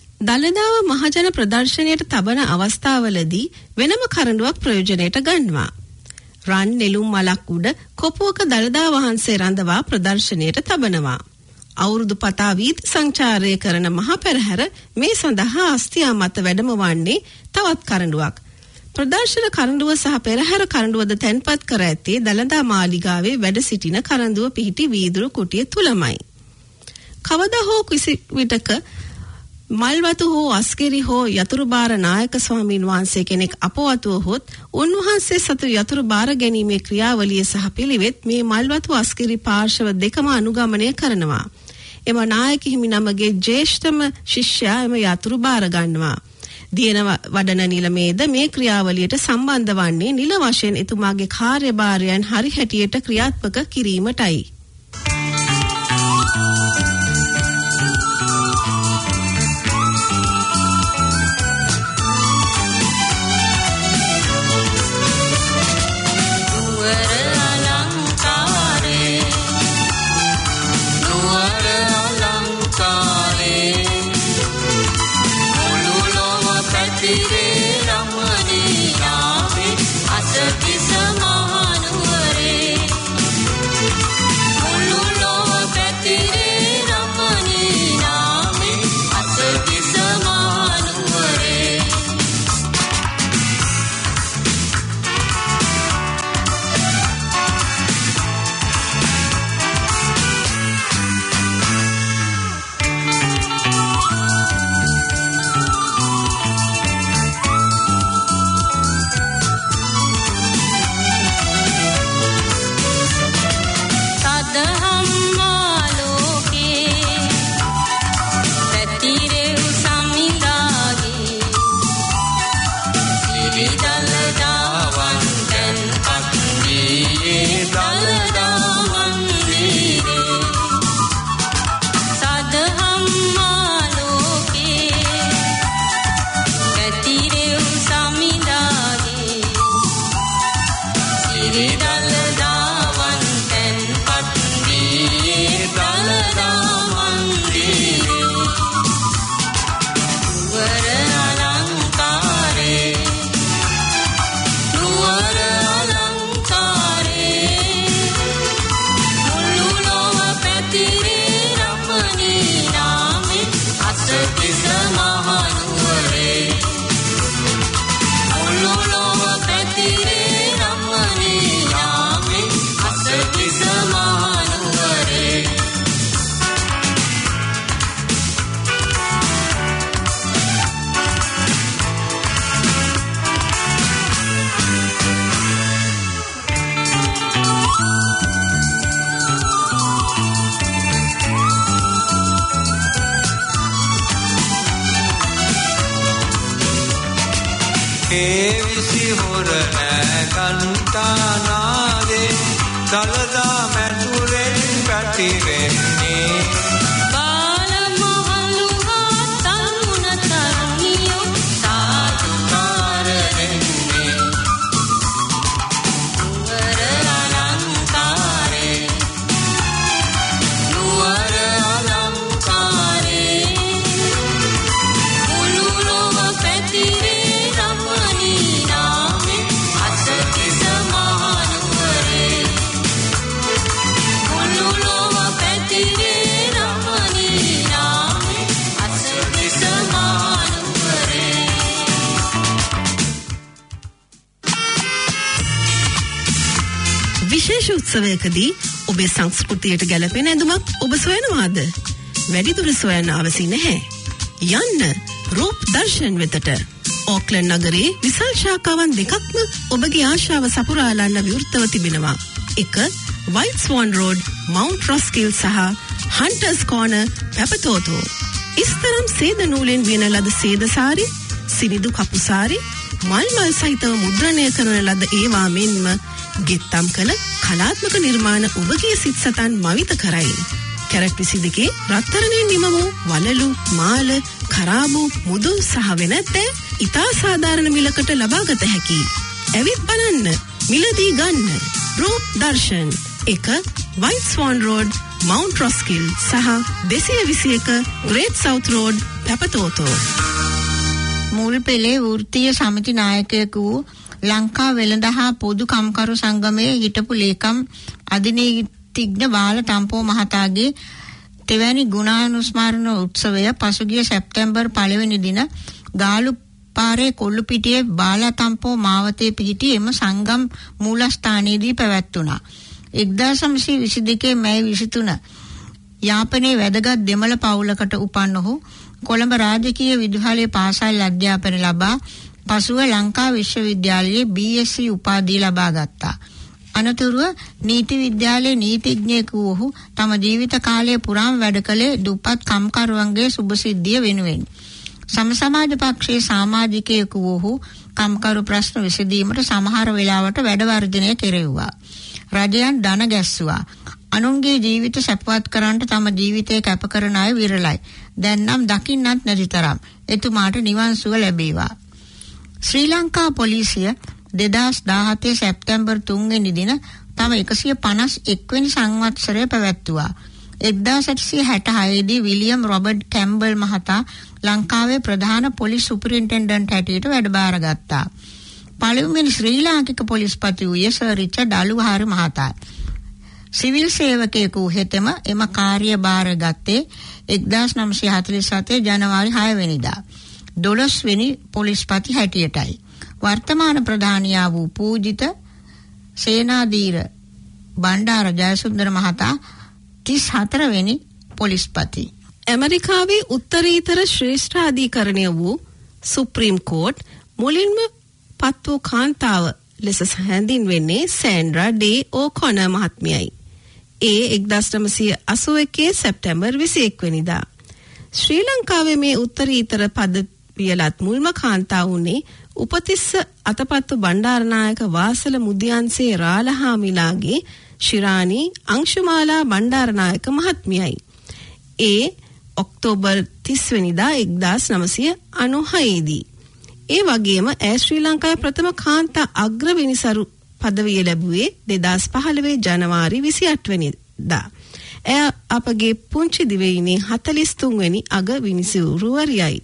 දළදාව මහජන ප්‍රදර්ශනයට තබන අවස්ථාවලදී වෙනම කරඬුවක් ප්‍රයෝජනයට ගන්නවා. රන් නෙළුම් මලක් උඩ කොපුවක දළදා වහන්සේ රඳවා ප්‍රදර්ශනයට තබනවා. අවුරුදු පතා වීථි සංචාරය කරන මහ පෙරහැර මේ සඳහා අස්තියා මත වැඩම වන්නේ තවත් කරඬුවක්. ප්‍රදර්ශන කරඬුව සහ පෙරහැර කරඬුවද තැන්පත් කර ඇත්තේ දළදා මාලිගාවේ වැඩ සිටින කරඬුව පිහිටි වීදුරු කුටිය තුලමයි. කවදා හෝ කිසි විටක මල්වතු හෝ අස්කිරි හෝ යතුරුබාර නායක ස්වාමීන් වහන්සේ කෙනෙක් අපවතුව හොත් උන්වහන්සේ සතු යතුරු බාර ගැනීමේ ක්‍රියාවලිය සහ පිළිවෙත් මේ මල්වතු අස්කිරි පාර්ශව දෙකම අනුගමනය කරනවා. එම නායක හිමි නමගේ ජ්‍යෙෂ්ඨම ශිෂ්‍යයා එම යතුරු බාර ගන්නවා. දියන වඩන නිලමේද මේ ක්‍රියාවලියට සම්බන්ධ වන්නේ නිල වශයෙන් එතුමාගේ කාර්යභාරයන් හරි හැටියට ක්‍රියාත්මක කිරීමටයි.
ඒ විසි හොර කන්තානාදේ දලදා මැතුරෙන් පැතිරෙන්නේ
විශේෂ උත්සවයකදී ඔබේ සංස්කෘතියට ගැලපෙන ඇඳුමක් ඔබ සොයනවාද? වැඩිදුර සොයන්න අවසි නැහැ. යන්න රූප දර්ශන් වෙතට. ඕක්ලන්ඩ් නගරයේ විශාල ශාඛාවන් දෙකක්ම ඔබගේ ආශාව සපුරාලන්න විවෘතව තිබෙනවා. එක White Swan Road, Mount Roskill සහ Hunters Corner, පැපතෝතෝ. ඉස්තරම් සේද නූලෙන් වියන ලද සේද සාරි, සිනිදු කපු සාරි, මල් මල් සහිතව මුද්‍රණය කරන ලද ඒවා මෙන්ම ගෙත්තම් කළ කලාත්මක නිර්මාණ ඔබගේ සිත් සතන් මවිත කරයි. කැරට් විසි දෙකේ රත්තරණයෙන් නිම වූ වලලු, මාල, කරාබු, මුදු සහ වෙනත් ඉතා සාධාරණ මිලකට ලබාගත හැකි. ඇවිත් බලන්න, මිලදී ගන්න. රූප දර්ශන් එක White Swan Road, Mount Roskill සහ දෙසිය විසි එක Great South Road, පැපතෝතෝ.
මුල් පෙළේ වෘත්තීය සමිති නායකයෙකු වූ ලංකා වෙළඳ හා පොදු කම්කරු සංගමයේ හිටපු ලේකම් අධිනීතිඥ බාල තම්පෝ මහතාගේ තෙවැනි ගුණානුස්මරණ උත්සවය පසුගිය සැප්තැම්බර් පළවෙනි දින ගාලු පාරේ කොල්ලුපිටියේ බාල තම්පෝ මාවතේ පිහිටි එම සංගම් මූලස්ථානයේදී පැවැත්වුණා. එක්දාස් නවසිය විසි දෙකේ මැයි විසිතුන යාපනයේ වැදගත් දෙමළ පවුලකට උපන් ඔහු කොළඹ රාජකීය විදුහලේ පාසල් අධ්‍යාපනය ලබා පසුව ලංකා විශ්වවිද්‍යාලයේ බී එස් සී උපාධිය ලබා ගත්තා. අනතුරුව නීති විද්‍යාලයේ නීතිඥයෙකු වූ ඔහු තම ජීවිත කාලය පුරාම වැඩ කළේ දුප්පත් කම්කරුවන්ගේ සුභසිද්ධිය වෙනුවෙන්. සම සමාජ පක්ෂයේ සමාජිකයෙකු වූ ඔහු කම්කරු ප්‍රශ්න විසඳීමට සමහර වෙලාවට වැඩ වර්ධනය කෙරෙව්වා. රජයන් ධන ගැස්සුවා. අනුන්ගේ ජීවිත සැපවත් කරන්නට තම ජීවිතය කැප කරන අය විරලයි. දැන් නම් දකින්නත් නැති තරම්. එතුමාට නිවන් සුව ලැබේවා. ශ්‍රී ලංකා පොලිසිය දෙදාස් දාහතේ සැප්තැම්බර් තුන්වෙනි දින තම එකසිය පනස් එක් වෙනි සංවත්සරය පැවැත්වුවා. එක්දාස් අටසිය හැටහය දී විලියම් රොබර්ට් කැම්බල් මහතා ලංකාවේ ප්‍රධාන පොලිස් සුපරින්ටෙන්ඩන්ට් හැටියට වැඩබාර ගත්තා. පළමුවෙනි ශ්‍රී ලාංකික පොලිස්පති වූයේ සර් රිචඩ් අලුහාර මහතා. සිවිල් සේවකයෙකු හෙතෙම එම කාර්යභාර ගත්තේ එක්දාස් නවසිය හතළිස් හතේ ජනවාරි හය වෙනිදා. දොළොස් වෙනි පොලිස්පති හැටියටයි. වර්තමාන ප්‍රධානියා වූ පූජිත සේනාධීර බණ්ඩාර ජයසුන්දර මහතා තිස් හතර වෙනි පොලිස්පති.
ඇමරිකාවේ උත්තරීතර ශ්‍රේෂ්ඨාධිකරණය වූ සුප්‍රීම් කෝට් මුලින්ම පත් වූ කාන්තාව ලෙස හැඳින්වෙන්නේ සෑන්ඩ්‍රා ඩේ ඕකොනර් මහත්මියයි. ඒ එක්දාස් නවසිය අසූ එකේ සැප්තැම්බර් විසි එක් වෙනිදා. ශ්‍රී ලංකාවේ මේ උත්තරීතර පදවියලත් මුල්ම කාන්තා වුණේ උපතිස්ස අතපත්තු බණ්ඩාරනායක වාසල මුදියන්සේ රාලහාමිලාගේ ශිරානී අංශුමාලා බණ්ඩාරනායක මහත්මියයි. ඒ ඔක්තෝබර් තිස් වෙනිදා එක්දාස් නවසිය අනූහය දී. ඒ වගේම ඇය ශ්‍රී ලංකාවේ ප්‍රථම කාන්තා අග්‍රවිනිසරු පදවිය ලැබුවේ දෙදාස් පහළොව ජනවාරි විසි අට වෙනිදා. එය අපගේ පුංචි දිවයිනේ හතළිස් තුන් වෙනි අග විනිසුරුවරියයි.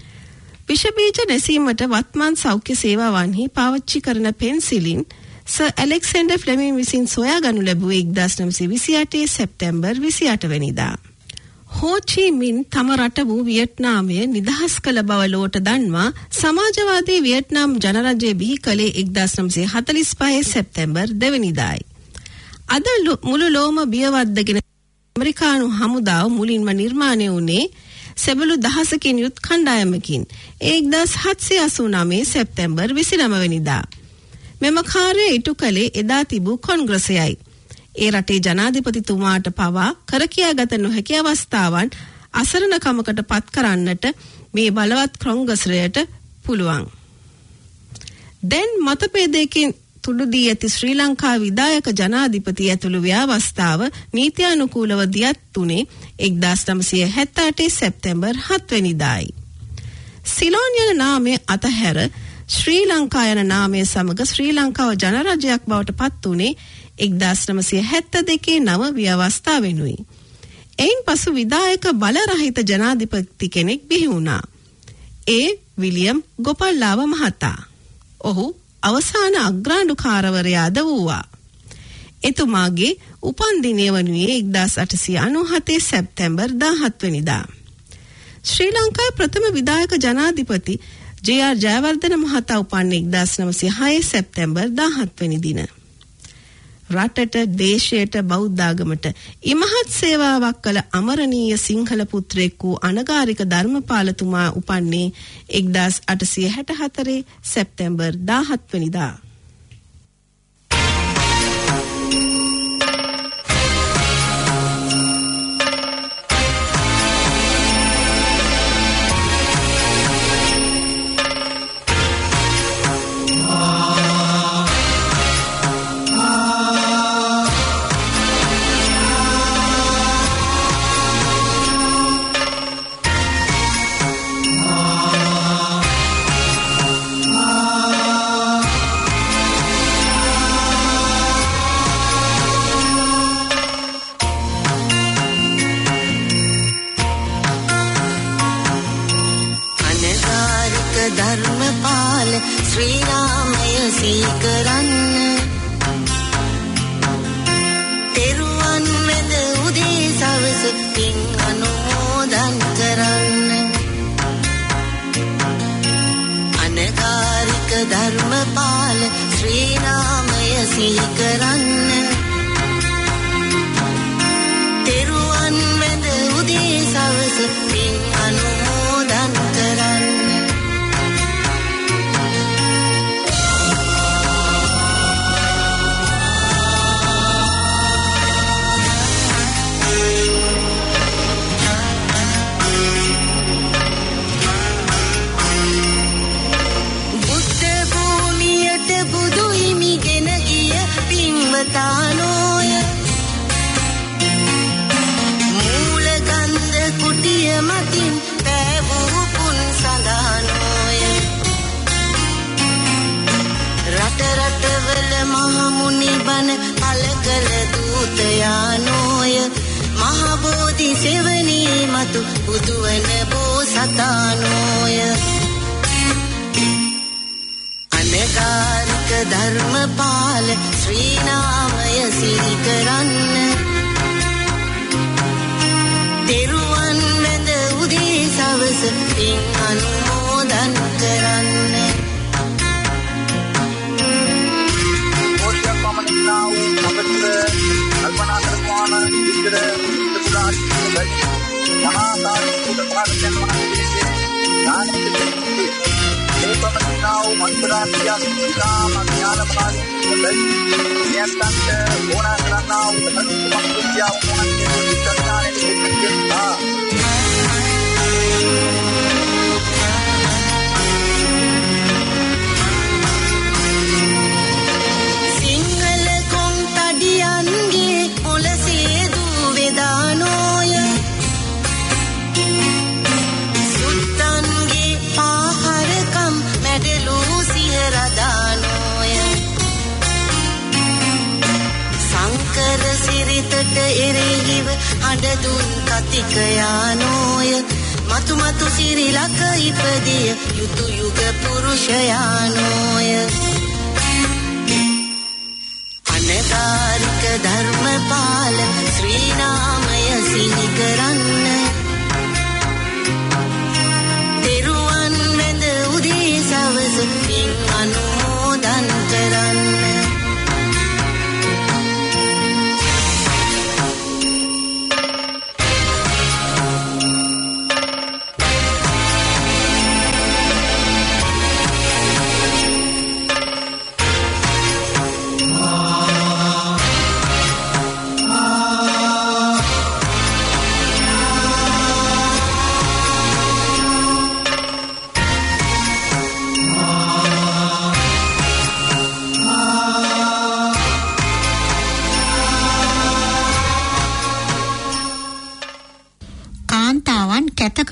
විෂබීජ නැසීමට වත්මන් සෞඛ්‍ය සේවාවන්හි පාවිච්චි කරන පෙන්සිලින් සර් ඇලෙක්සැන්ඩර් ෆ්ලෙමින් විසින් සොයාගනු ලැබුවේ එක්දාස් නවසිය විසි අටේ සැප්තැම්බර් විසි අට වෙනිදා. හෝ චි මින් තම රට වූ වියට්නාමය නිදහස් කළ බව ලොවට දන්වා සමාජවාදී වියට්නාම් ජනරජය බිහි කළේ එක්දාස් නවසිය හතළිස් පහේ සැප්තැම්බර් දෙවනිදායි. අද මුළු ලෝම බියවද්දගෙන ඇමරිකානු හමුදාව මුලින්ම නිර්මාණය වුණේ සෙබළු දහසකින් යුත් කණ්ඩායමකින්. එක්දාස් හත්සිය අසූ නවය සැප්තැම්බර් විසිනව වෙනිදා. මෙම කාර්යය ඉටු කළේ එදා තිබූ කොන්ග්‍රසයයි. ඒ රටේ ජනාධිපතිතුමාට පවා කරකියාගත නොහැකි අවස්ථාවන් අසරණකමකට පත් කරන්නට මේ බලවත් කොන්ග්‍රසයට පුළුවන්. දැන් මතපේදයකින් තුඩු දී ඇති ශ්‍රී ලංකා විධායක ජනාධිපති ඇතුළු ව්‍යවස්ථාව නීත්‍යානුකූලව දියත් තුනේ එක්දාස් නවසිය හැත්තෑ අට සැප්තැම්බර් හත් වෙනිදායි. සිලෝන් යන නාමය අතහැර ශ්‍රී ලංකා යන නාමය සමග ශ්‍රී ලංකාව ජනරජයක් බවට පත් වුණේ එක්දාස් නවසිය හැත්තෑ දෙකේ නව ව්‍යවස්ථාවෙනුයි. එයින් පසු විධායක බලරහිත ජනාධිපති කෙනෙක් බිහි වුණා. ඒ විලියම් ගොපල්ලාව මහතා. ඔහු අවසාන අග්‍රාණ්ඩුකාරවරයාද වූවා. එතුමාගේ උපන්දිනය වනුයේ එක්දාස් අටසිය අනූහතේ සැප්තැම්බර් දාහත් වෙනිදා. ශ්‍රී ලංකාවේ ප්‍රථම විධායක ජනාධිපති ජේ ආර් ජයවර්ධන මහතා උපන්නේ එක්දාස් නවසිය හය සැප්තැම්බර් දාහත් වෙනි දින. රටට, දේශයට, බෞද්ධ ආගමට ඉමහත් සේවාවක් කළ අමරණීය සිංහල පුත්‍රයෙක් වූ අනගාരിക ධර්මපාලතුමා උපන්නේ එක්දාස් අටසිය හැට හතරේ සැප්තැම්බර් දාහත් වෙනිදා.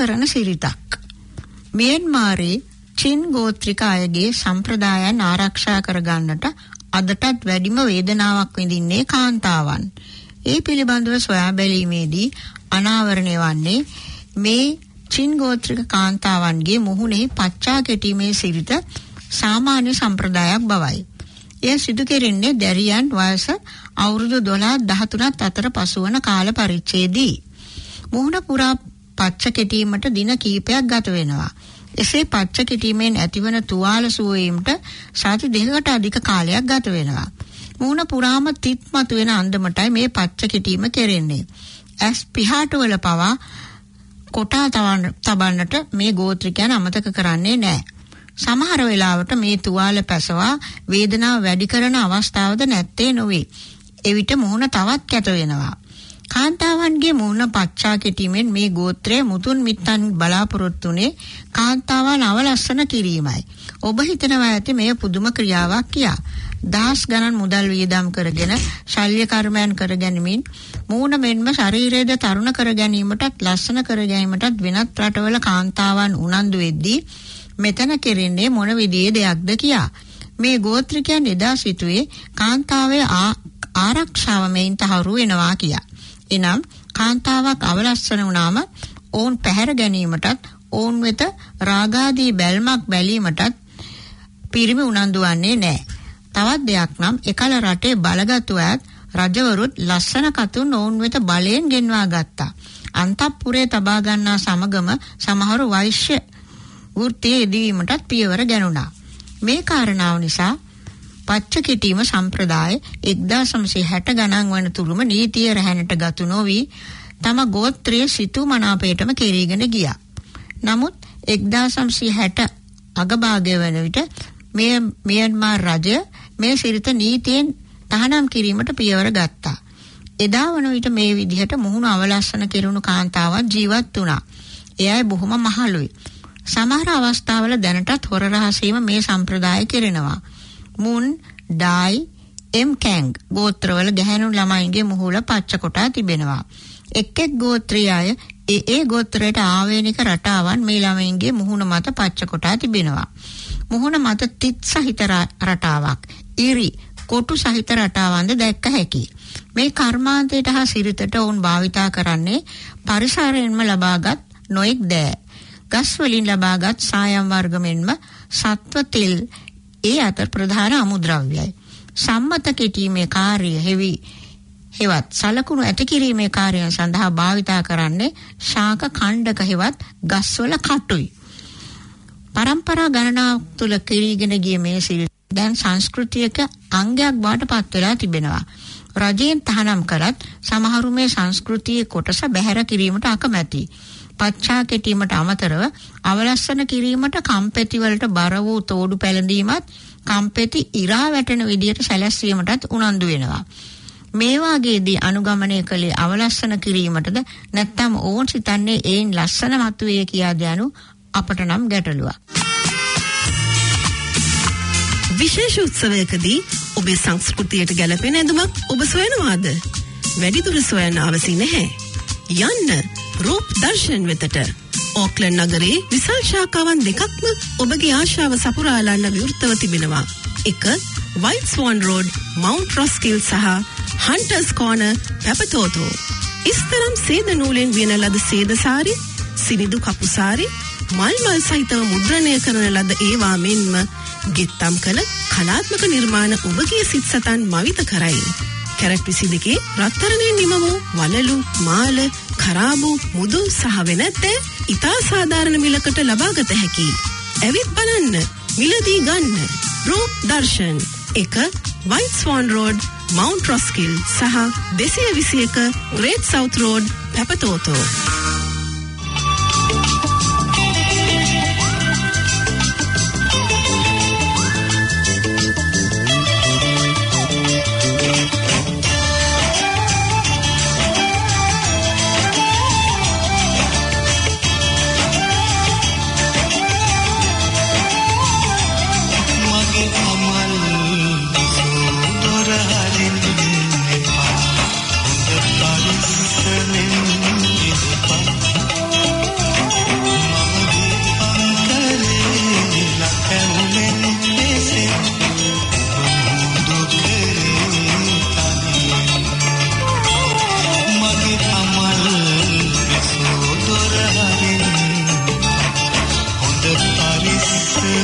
කරන සිරිතක්. මියන්මාරේ චින් ගෝත්‍රික අයගේ සම්ප්‍රදායන් ආරක්ෂා කරගන්නට අදටත් වැඩිම වේදනාවක් විඳින්නේ කාන්තාවන්. ඒ පිළිබඳව සොයා බැලීමේදී අනාවරණය වන්නේ මේ චින් ගෝත්‍රික කාන්තාවන්ගේ මුහුණෙහි පච්චා කෙටීමේ සිරිත සාමාන්‍ය සම්ප්‍රදායක් බවයි. එය සිදු කෙරෙන්නේ දැරියන් වයස අවුරුදු දොළහ දහතුනක් අතර පසුවන කාල පරිච්ඡේදයේ. මුහුණ පුරා පච්ච කෙටීමට දින කිහිපයක් ගත වෙනවා. එසේ පච්ච කෙටීමෙන් ඇතිවන තුවාල සුවීමට සති දෙකකට අධික කාලයක් ගත වෙනවා. මුහුණ පුරාම තිත් මතුවෙන අන්දමටයි මේ පච්ච කෙටීම කෙරෙන්නේ. ඇස් පිහාටවල පවා කොටා තබන්නට මේ ගෝත්‍රිකයන් අමතක කරන්නේ නැහැ. සමහර වෙලාවට මේ තුවාල පැසවා වේදනාව වැඩි කරන අවස්ථාවද නැත්තේ නොවේ. එවිට මුහුණ තවත් කැත වෙනවා. කාන්තාවන්ගේ මුහුණ පච්චා කෙටීමෙන් මේ ගෝත්‍රයේ මුතුන් මිත්තන් බලාපොරොත්තු වුණේ කාන්තාවන් අවලස්සන කිරීමයි. ඔබ හිතනවා ඇති මේ පුදුම ක්‍රියාවක් කියා. දහස් ගණන් මුදල් වියදම් කරගෙන ශල්‍ය කර්මයන් කර ගැනීමෙන් මුහුණ මෙන්ම ශරීරයද තරුණ කර ගැනීමටත් ලස්සන කර ගැනීමටත් වෙනත් රටවල කාන්තාවන් උනන්දු වෙද්දී මෙතන කෙරෙන්නේ මොන විදිහේ දෙයක්ද කියා. මේ ගෝත්‍රිකයන් එදා සිටුවේ කාන්තාවේ ආරක්ෂාව මෙයින් තහවුරු වෙනවා කියා. එනම් කාන්තාවක් අවලස්සන වුණාම ඔවුන් පැහැර ගැනීමටත් ඔවුන් වෙත රාගාදී බැල්මක් බැලීමටත් පිරිමි උනන්දු වන්නේ නැහැ. තවත් දෙයක් නම් එකල රටේ බලගත්ු අයත් රජවරුත් ලස්සන කතුන් ඔවුන් වෙත බලයෙන් ගෙන්වා ගත්තා. අන්තපුරේ තබා ගන්නා සමගම සමහරු වෛශ්‍ය වෘත්තියේ යෙදීමටත් පියවර ගැනුණා. මේ කාරණාව නිසා පච්ච කෙටීම සම්ප්‍රදාය එක්දාස් නවසිය හැට ගණන් වන තුරුම නීතිය රැහැනට ගතු නොවි තම ගෝත්‍රයේ සිටු මනාපයටම කෙරීගෙන ගියා. නමුත් එක්දාස් නවසිය හැට අගභාගය වන විට මේ මියන්මාර් රජය මේ සිරිත නීතියෙන් තහනම් කිරීමට පියවර ගත්තා. එදා වන විට මේ විදිහට මුහුණ අවලස්සන කෙරුණු කාන්තාවන් ජීවත් වුණා. එයයි බොහොම මහලුයි. සමහර අවස්ථාවල දැනටත් හොර රහසීම මේ සම්ප්‍රදාය කෙරෙනවා. මුන් ඩායි එම් කැංග් ගෝත්‍රවල ගැහැණු ළමයින්ගේ මුහුණ පච්ච කොටා තිබෙනවා. එක් එක් ගෝත්‍රයේ අය ඒ ඒ ගෝත්‍රයට ආවේනික රටාවන් මේ ළමයින්ගේ මුහුණ මත පච්ච කොටා තිබෙනවා. මුහුණ මත තිත් සහිත රටාවක්, ඉරි, කොටු සහිත රටාවන්ද දැක්ක හැකියි. මේ කර්මාන්තයට හා සිරිතට ඔවුන් භාවිතා කරන්නේ පරිසරයෙන්ම ලබාගත් නොඑක් දෑ. ගස් වලින් ලබාගත් සායම් වර්ග මෙන්ම සත්ව තෙල් ඒ අතර ප්‍රධාන අමුද්‍රව්‍යයි. සම්මත කෙටීමේ කාර්ය හෙවි හෙවත් සලකුණු ඇති කිරීමේ කාර්යයන් සඳහා භාවිතා කරන්නේ ශාක ඛණ්ඩක හෙවත් ගස්වල කටුයි. පරම්පරා ගණනාවක් තුල කිරීගෙන ගිය මේ සිරිත දැන් සංස්කෘතියක අංගයක් බවට පත් වෙලා තිබෙනවා. රජයෙන් තහනම් කරත් සමහරු මේ සංස්කෘතියේ කොටස බැහැර කිරීමට අකමැති. පච්චා කෙටීමට අමතරව අවලස්සන කිරීමට කම්පැති වලට බර වූ තෝඩු පැලඳීමත් කම්පැති ඉරා වැටෙන විදියට සැලැස්වීමටත් උනන්දු වෙනවා. මේ වාගේදී අනුගමනය කළේ අවලස්සන කිරීමටද නැත්නම් ඕන් සිතන්නේ ඒන් ලස්සන මතුවේ කියා දනු අපට නම් ගැටලුවක්.
විශේෂ උත්සවයකදී ඔබේ සංස්කෘතියට ගැලපෙන ඇඳුමක් ඔබ සොයනවාද? වැඩිදුර සොයන්න අවශ්‍ය නැහැ. යන්න රූප දර්ශන් වෙතට. ඕක්ලන්ඩ් නගරයේ විශාල ශාඛාවන් දෙකක්ම ඔබගේ ආශාව සපුරාලන්න විවෘතව තිබෙනවා. එක White Swan Road, Mount Roskill සහ හන්ටර්ස් කෝනර්, පැපතෝතෝ. ඉස්තරම් සේද නූලෙන් වියන ලද සේද සාරි, සිනිදු කපු සාරි, මල් මල් සහිතව මුද්‍රණය කරන ලද ඒවා මෙන්ම ගෙත්තම් කළ කලාත්මක නිර්මාණ ඔබගේ සිත් සතන් මවිත කරයි. කැරට් විසි දෙකේ රත්තරණයෙන් නිම වූ වලලු, මාල, කරාබු, මුදු සහ වෙනත් ඉතා සාධාරණ මිලකට ලබාගත හැකි. ඇවිත් බලන්න, මිලදී ගන්න. රූප දර්ශන් එක White Swan Road, Mount Roskill සහ දෙසිය විසි එක Great South Road, Papatoetoe.
Bye.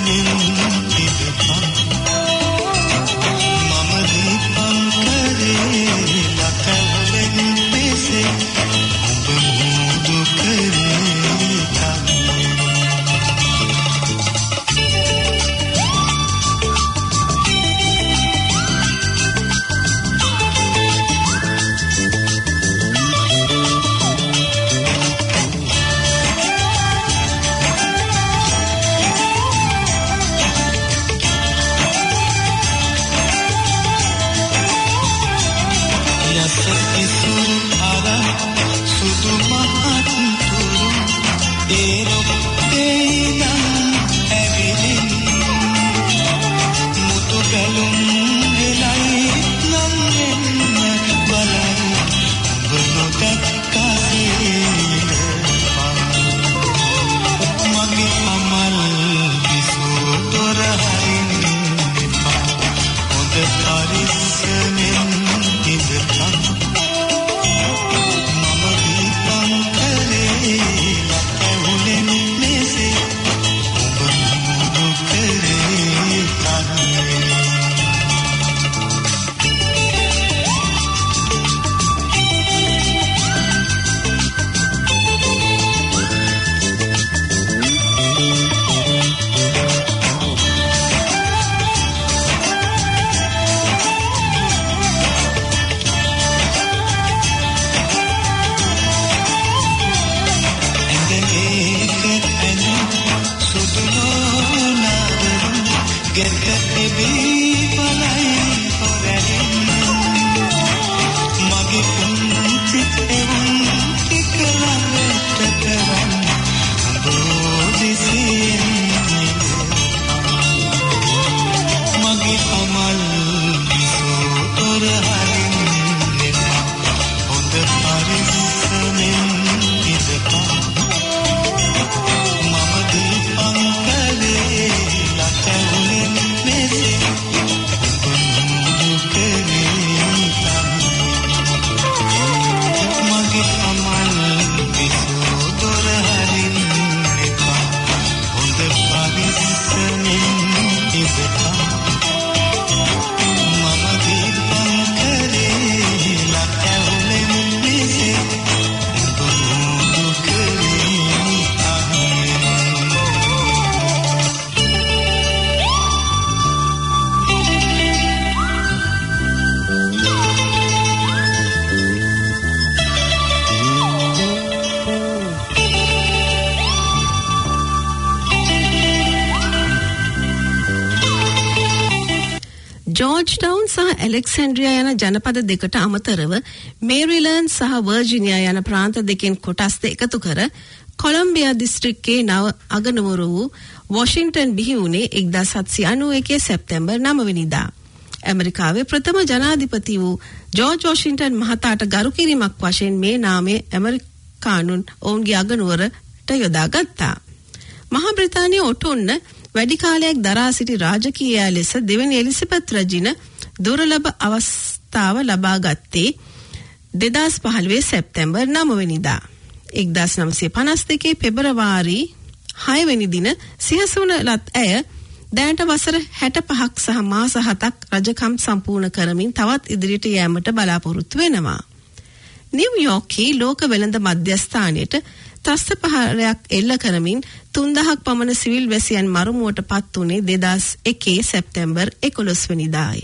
Georgetown සහ ඇලෙක්සැන්ඩ්‍රියා යන ජනපද දෙකට අමතරව මේරිලන්ඩ් සහ වර්ජිනියා යන ප්‍රාන්ත දෙකෙන් කොටස් ද එකතු කර කොලම්බියා දිස්ත්‍රික්කයේ නව අගනුවර වූ වොෂින්ටන් බිහි වුණේ එක්දාස් හත්සිය අනූ එකේ සැප්තැම්බර් නවය වෙනිදා. ඇමරිකාවේ ප්‍රථම ජනාධිපති වූ ජෝර්ජ් වොෂින්ටන් මහතාට ගරු කිරීමක් වශයෙන් මේ නාමය ඇමරිකානුන් ඔවුන්ගේ අගනුවරට යොදාගත්තා. මහා බ්‍රිතාන්‍ය ඔටුන්න වැඩි කාලයක් දරා සිටි රාජකීය ලෙස දෙවැනි එලිසබෙත් රජින දුර්ලභ අවස්ථාව ලබා ගත්තේ දෙදාස් පහළොව සැප්තැම්බර් නවය වෙනිදා. එක්දාස් නවසිය පනස් දෙකේ පෙබරවාරි හය වෙනි දින සිහසුන ලත් ඇය දැනට වසර හැට පහක් සහ මාස හතක් රජකම් සම්පූර්ණ කරමින් තවත් ඉදිරියට යෑමට බලාපොරොත්තු වෙනවා. නිව්යෝර්කී ලෝක වෙළඳ මධ්‍යස්ථානයට ත්‍රස්ත පහරයක් එල්ල කරමින් තුන්දහක් පමණ සිවිල් වැසියන් මරුමුවට පත් වුණේ දෙදාස් එකේ සැප්තැම්බර් එකොළොස් වෙනිදායි.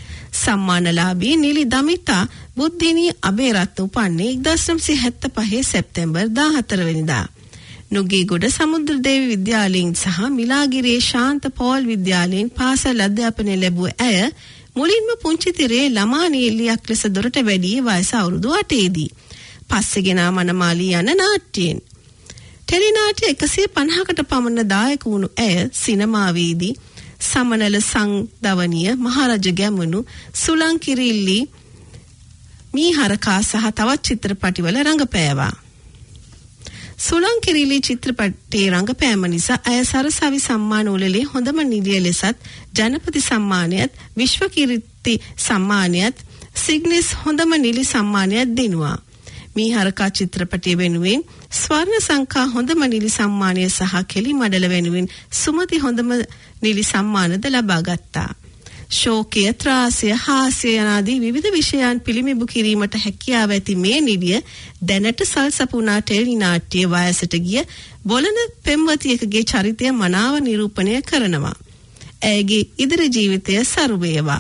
සම්මානලාභී නිලි දමිතා බුද්ධිනී අබේරත්න උපන්නේ එක්දාස් නවසිය හැත්තෑ පහේ සැප්තැම්බර් දාහතර වෙනිදා. නුගේගොඩ සමුද්‍රදේවි විද්‍යාලයෙන් සහ මිලාගිරියේ ශාන්ත පෝල් විද්‍යාලයෙන් පාසල් අධ්‍යාපනය ලැබුව ඇය මුලින්ම පුංචි තිරේ ළමා නියැලියක් ලෙස දොරට වැඩියේ වයස අවුරුදු අටේදී. පස්සෙගෙනා මනමාලී යන නාට්‍යයෙන්. ටෙලි නාට්‍ය එකසිය පනහකට පමණ දායක වුණු ඇය සිනමාවේදී සමනල සංදවනිය මහරජ ගැමුණු සුලංකිරිල්ලි මීහරකා සහ තවත් චිත්‍රපටිවල රඟපෑවා. සුලංකිරිලි චිත්‍රපටයේ රඟපෑම නිසා ඇය සරසවි සම්මාන උළෙලේ හොඳම නිළිය ලෙසත් ජනපති සම්මානයත් විශ්ව කීර්ති සම්මානයත් සිග්නිස් හොඳම නිලි සම්මානයත් දෙනවා. මීහරකා චිත්‍රපටය වෙනුවෙන් ස්වර්ණ සංකා හොඳම නිලි සම්මානය සහ කෙලි මඩල වෙනුවෙන් සුමති හොඳම නිලි සම්මානද ලබා ගත්තා. ශෝකය, ත්‍රාසය, හාස්‍ය යනාදී විවිධ විෂයන් පිළිඹු කිරීමට හැකියාව ඇති මේ නිලිය දැනට සල්සපුනා ටෙලි නාට්‍ය වයසට ගිය බොළඳ පෙම්වතියකගේ චරිතය මනාව නිරූපණය කරනවා. ඇයගේ ඉදිරි ජීවිතය සරු වේවා.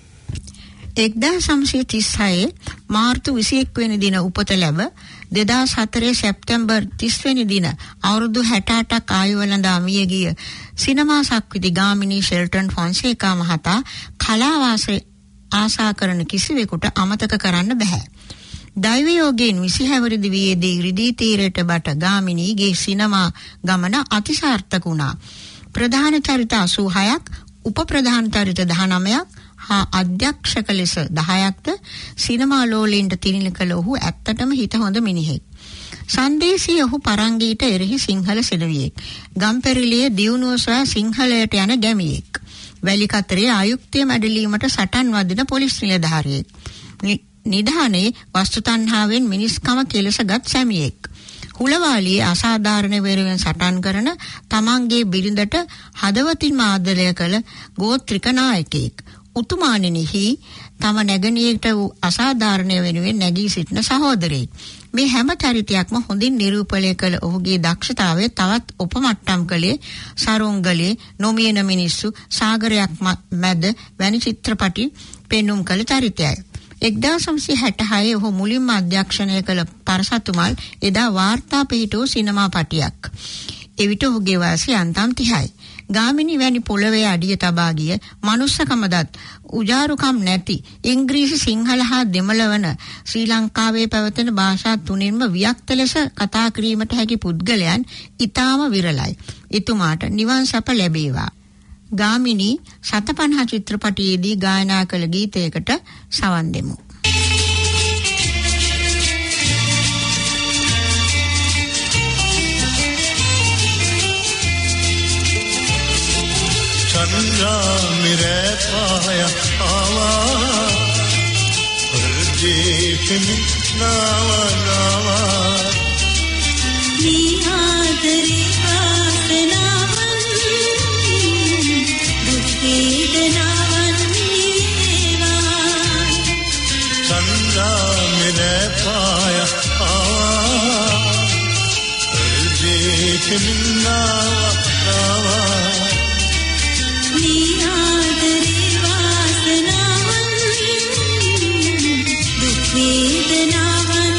එක්දාස් නවසිය තිස් හය මාර්තු විසි එක් වෙනි දින උපත ලැබ දෙදාස් හතර සැප්තැම්බර් තිස් වෙනි දින අවුරුදු හැට අටක් ආයු වළඳා මිය ගිය සිනමා සක්විති ගාමිණී ෂෙල්ටන් ෆොන්සේකා මහතා කලාවාසය ආසා කරන කිසිවෙකුට අමතක කරන්න බෑ. දෛවයෝගයෙන් විසිහැවරි දිවියේදී රිදී තීරයට බට ගාමිණීගේ සිනමා ගමන අතිසාර්ථක වුණා. ප්‍රධාන චරිත අසූහයක්, උප ප්‍රධාන චරිත දහනවයක් හා අධ්‍යක්ෂක ලෙස දහයක්ද සිනමා ලෝලීන්ට තිරින කළ ඔහු ඇත්තටම හිත හොඳ මිනිහෙක්. සංදේශී ඔහු පරංගීට එරෙහි සිංහල සෙලවියෙක්. ගම්පෙරළියේ දියුණුව සොයා සිංහලයට යන ගැමියෙක්. වැලිකතරේ ආයුක්තිය මැඩලීමට සටන් වදින පොලිස් නිලධාරියෙක්. නිධානයේ වස්තු තණ්හාවෙන් මිනිස්කම කෙලසගත් සැමියෙක්. හුලවාලියේ අසාධාරණ වෙරුවෙන් සටන් කරන තමන්ගේ බිරිඳට හදවතින් ආදරය කළ ගෝත්‍රික නායකයෙක්. උතුමාණෙනිහි තම නැගණියට වූ අසාධාරණය වෙනුවෙන් නැගී සිටින සහෝදරයෙක්. මේ හැම චරිතයක්ම හොඳින් නිරූපණය කළ ඔහුගේ දක්ෂතාවය තවත් උපමට්ටම් කළේ සරුංගලේ, නොමියන මිනිස්සු, සාගරයක් මැද වැනි චිත්‍රපටි පෙන්눔 කළ චරිතයයි. එක්දාස් නවසිය හැට හය ඔහු මුලින්ම අධ්‍යක්ෂණය කළ පරසතුමල් එදා වාර්තා පිහිටු සිනමා පටියක්. එවිට ඔහුගේ වයස යන්තම් තිහයි. ගාමිණී වැනි පොළවේ අඩිය තබා ගිය මනුස්සකමදත් උජාරුකම් නැති ඉංග්‍රීසි, සිංහල හා දෙමළ වන ශ්‍රී ලංකාවේ පැවතෙන භාෂා තුනින්ම වියක්ත ලෙස කතා කිරීමට හැකි පුද්ගලයන් ඉතාම විරලයි. එතුමාට නිවන් සැප ලැබේවා. ගාමිණී සතපනහ චිත්‍රපටයේදී ගායනා කළ ගීතයකට සවන් දෙමු.
चंद्रा मेरे पाया आवा परदेश में नावा नावा
निहादरे वासनावन दुखेदनावन निवेवा
चंद्रा मेरे पाया आवा परदेश में नावा नावा
निहादरे वासनावन दुखेदनावन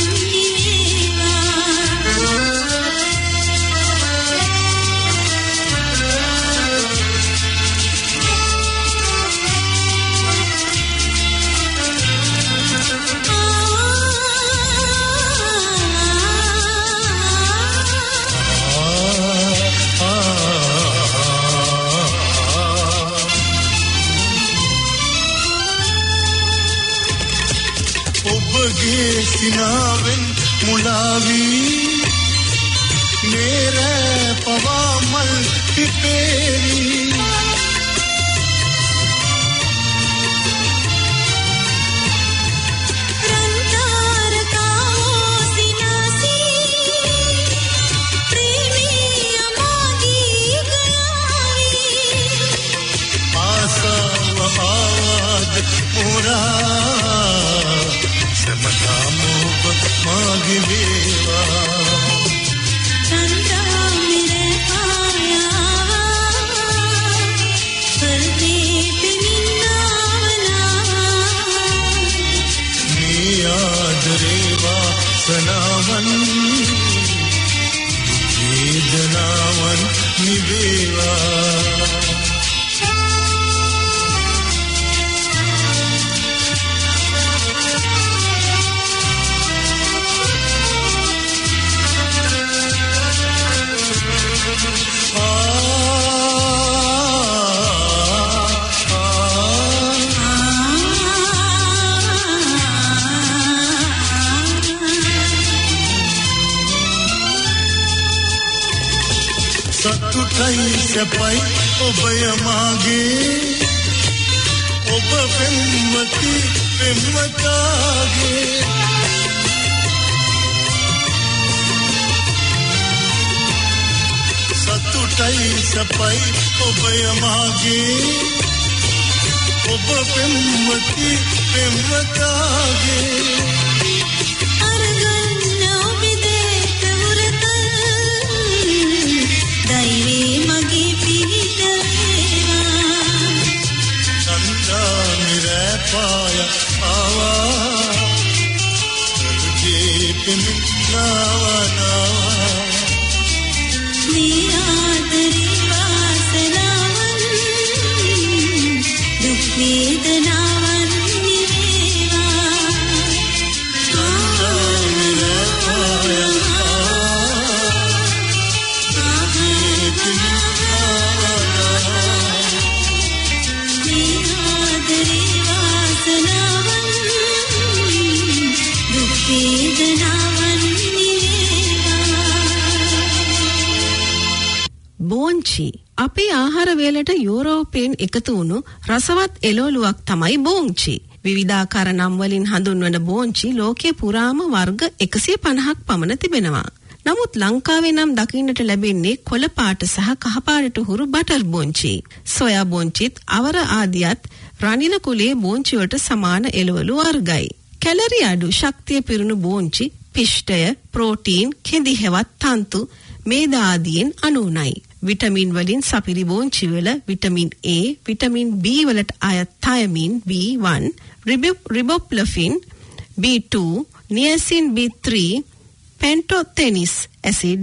सिनावन मुलावी मेरे पवामल पिपेरी
रंतार काओ सिनासी प्रेमी अमागी गयावी
आसा आवाज मोरा समता मोब मागी वेवा
चंद्रा मेरे पाया परदेश निन्नावना
नियाद रेवा सनावन वेदनावन निवेवा सतुटई सपई ඔබය මාගේ ඔබ පෙම්වති පෙම්වතාගේ සතුටයි සපයි ඔබය මාගේ ඔබ පෙම්වති පෙම්වතාගේ
අරගන්න ඔබේ දේත උරත දෛවේ මගේ පිහිට වේවා
සන්දා නිරපාය ආවා සතුටේ පෙම්නාවනා
මේ ආදරේ වාසනාවන් දුක් වේදනාවන් නිවේවා මේ ආදරේ වාසනාවන් දුක් වේදනාවන්
බෝංචි අපේ ආහාර වේලට යුරෝපයෙන් එකතු වුණු රසවත් එළවලුවක් තමයි බෝංචි. විවිධාකාර නම් වලින් හඳුන්වන බෝංචි ලෝකයේ පුරාම වර්ග එකසිය පනහක් පමණ තිබෙනවා. නමුත් ලංකාවේ නම් දකින්නට ලැබෙන්නේ කොළ පාට සහ කහ පාටට හුරු බටර් බෝංචි. සොයා බෝංචිත් අවර ආදියත් රනිල කුලයේ බෝංචි වලට සමාන එළවලු වර්ගයි. කැලරි අඩු ශක්තිය පිරුණු බෝංචි පිෂ්ඨය, ප්‍රෝටීන්, කෙඳි හෙවත් තන්තු, මේද ආදියෙන් අනුුණයි. විටමින් වලින් සපිරි බෝංචි වල විටමින් A, විටමින් B වලට අයත් thiomin B one, riboflavin B two, niacin B three, pantothenic acid,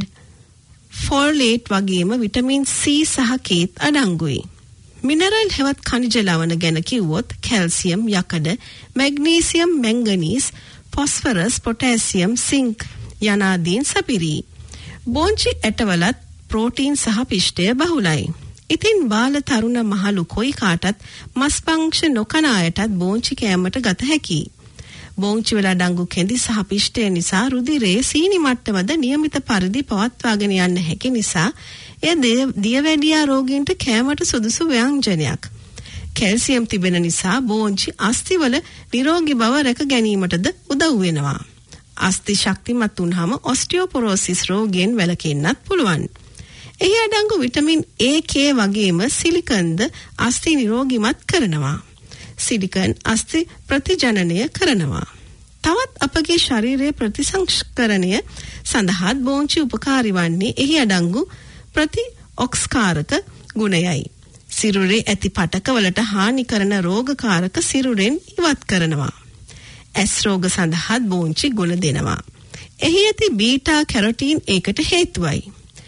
folate වගේම විටමින් C සහ Kත් අඩංගුයි. මිනරල් හෙවත් khනිජ ලවණ ගැන කිව්වොත් කැල්සියම්, යකඩ, magnesium, manganese, phosphorus, potassium, zinc යනාදීන් සපිරි. බෝංචි ඇටවලත් ප්‍රෝටීන් සහ පිෂ්ඨය බහුලයි. ඉතින් බාල තරුණ මහලු කොයි කාටත් මස් පංක්ෂ නොකන අයටත් බෝංචි කෑමට ගත හැකියි. බෝංචි වල අඩංගු කෙඳි සහ පිෂ්ඨය නිසා රුධිරයේ සීනි මට්ටමද නියමිත පරිදි පවත්වාගෙන යන්න හැකි නිසා එය දියවැඩියා රෝගීන්ට කෑමට සුදුසු ව්‍යංජනයක්. කැල්සියම් තිබෙන නිසා බෝංචි අස්ථිවල නිරෝගී බව රැක ගැනීමටද උදව් වෙනවා. අස්ථි ශක්තිමත් වුනහම ඔස්ටියෝපොරෝසිස් රෝගයෙන් වැළකෙන්නත් පුළුවන්. එහි අඩංගු විටමින් A, K වගේම සිලිකන්ද අස්ථි නිරෝගීමත් කරනවා. සිලිකන් අස්ථි ප්‍රතිජනනය කරනවා. තවත් අපගේ ශරීරයේ ප්‍රතිසංස්කරණය සඳහා බෝංචි උපකාරී වන්නේ එහි අඩංගු ප්‍රතිඔක්ස්කාරක ගුණයයි. සිරුරේ ඇති පටකවලට හානි කරන රෝගකාරක සිරුරෙන් ඉවත් කරනවා. ඇස් රෝග සඳහා බෝංචි ගුණ දෙනවා. එහි ඇති බීටා කැරොටින් ඒකට හේතුවයි.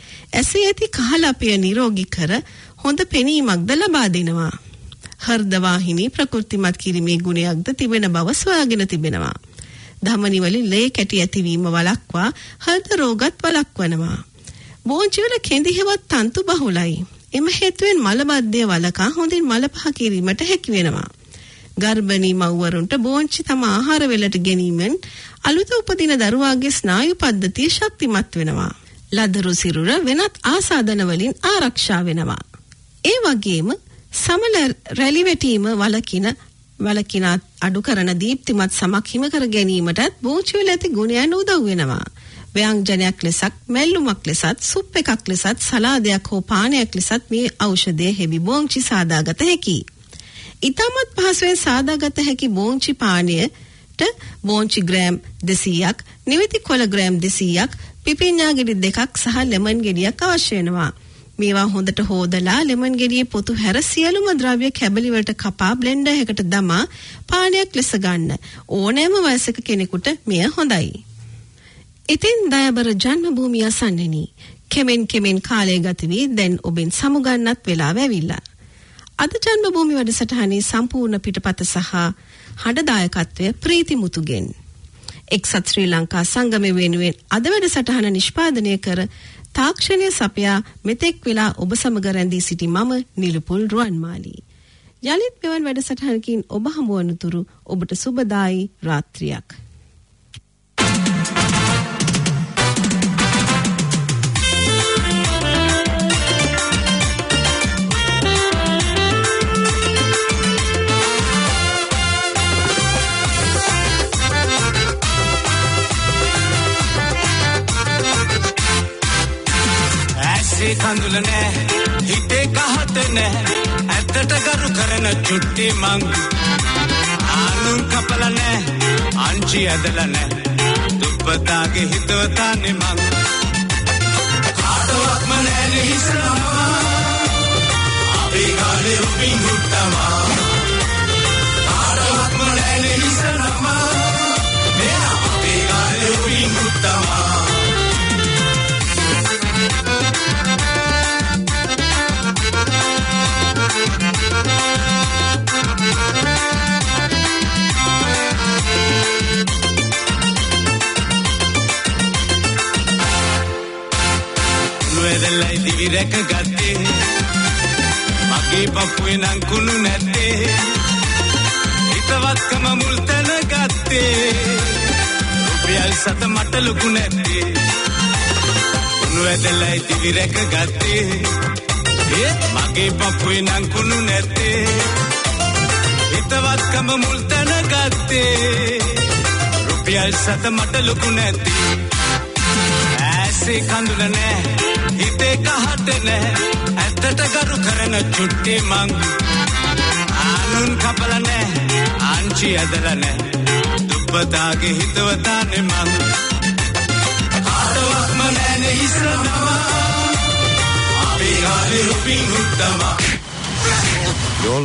ඇසේ ඇති කහලපිය නිරෝගී කර හොඳ පෙනීමක්ද ලබා දෙනවා. හෘද වාහිනී ප්‍රකෘතිමත් කිරීමේ ගුණයක්ද තිබෙන බව සොයාගෙන තිබෙනවා. ධමනි වලින් ලේ කැටි ඇතිවීම වළක්වා හෘද රෝගත් වළක්වනවා. බෝංචි වල කෙඳි හෙවත් තන්තු බහුලයි. එම හේතුවෙන් මලබද්ධය වළකා හොඳින් මල පහ කිරීමට හැකි වෙනවා. ගර්භණී මව්වරුන්ට බෝංචි තම ආහාර වලට ගැනීමෙන් අලුත උපදින දරුවාගේ ස්නායු පද්ධතිය ශක්තිමත් වෙනවා. ලදරු සිරුර වෙනත් ආසාදන වලින් ආරක්ෂා වෙනවා. ඒ වගේම සමල රැලි වැටීම වලකින වලකින අඩු කරන දීප්තිමත් සමක් හිම කර ගැනීමටත් බෝංචි වල ඇති ගුණයන් උදව් වෙනවා. ව්‍යංජනයක් ලෙසත්, මැල්ලුමක් ලෙසත්, සුප් එකක් ලෙසත්, සලාදයක් හෝ පානයක් ලෙසත් මේ ඖෂධය හෙබි බෝංචි සාදාගත හැකියි. ඊටමත් පහසුවෙන් සාදාගත හැකි බෝංචි පානයට බෝංචි ග්‍රෑම් දෙසීයක්, නිවිති කොළ ග්‍රෑම් දෙසීයක්, පිපිඤ්ඤා ගෙඩි දෙකක් සහ ලෙමන් ගෙඩියක් අවශ්‍ය වෙනවා. මේවා හොඳට හොදලා ලෙමන් ගෙඩියේ පොතු හැර සියලුම ද්‍රව්‍ය කැබලි වලට කපා බ්ලෙන්ඩර් එකකට දමා පානයක් ලෙස ගන්න. ඕනෑම වයසක කෙනෙකුට මෙය හොඳයි. ඉතින් දයබර ජන්ම භූමිය අසන්නේනි. කෙමෙන් කෙමෙන් කාලය ගත වී දැන් ඔබෙන් සමුගන්නත් වෙලාව ඇවිල්ලා. අද ජන්ම භූමි වැඩසටහනේ සම්පූර්ණ පිටපත සහ හඬදායකත්වය ප්‍රීති මුතුගෙන්. එක්සත් ශ්‍රී ලංකා සංගමය වෙනුවෙන් අද වැඩසටහන නිෂ්පාදනය කර තාක්ෂණය සපයා මෙතෙක් වෙලා ඔබ සමග රැඳී සිටි මම නිලුපුල් රුවන්මාලී. යලිත් මෙවන් වැඩසටහනකින් ඔබ හමු වනතුරු ඔබට සුබදායි රාත්‍රියක්.
කඳුල නෑ නැහැ ඇත්තට කරු කරන චුට්ටි මං ආනුන් කපලා නැහැ අංචි ඇදලා නැහැ දුප්පතාගේ හිතවතානේ මං කාටවත්ම නැහැ හිසනවා අපේ ගානේ රුපින් හුට්ටවා කාටවත්ම නැහැ හිසනවා මෙයා අපේ ගානේ රුපින් හුට්ටවා Nuedellai divireka gatte Mage pappuwe nan kunu natte Hitawatkama mul tana gatte Rupiyal sata mata loku natte Nuedellai divireka gatte Mage pappuwe nan kunu natte Hitawatkama mul tana gatte Rupiyal sata mata loku natte Aise kandula naha හිතේ කහට නැහැ ඇත්තට කරු කරන චුට්ටි මං ආනුන් කපලා නැහැ ආංචි ඇදලා නැහැ දුප්පතාගේ හිතවතානේ මං කාටවත්ම නැහැ ඉස්සනවා අපේ ගානේ රුපින් හුට්ටවා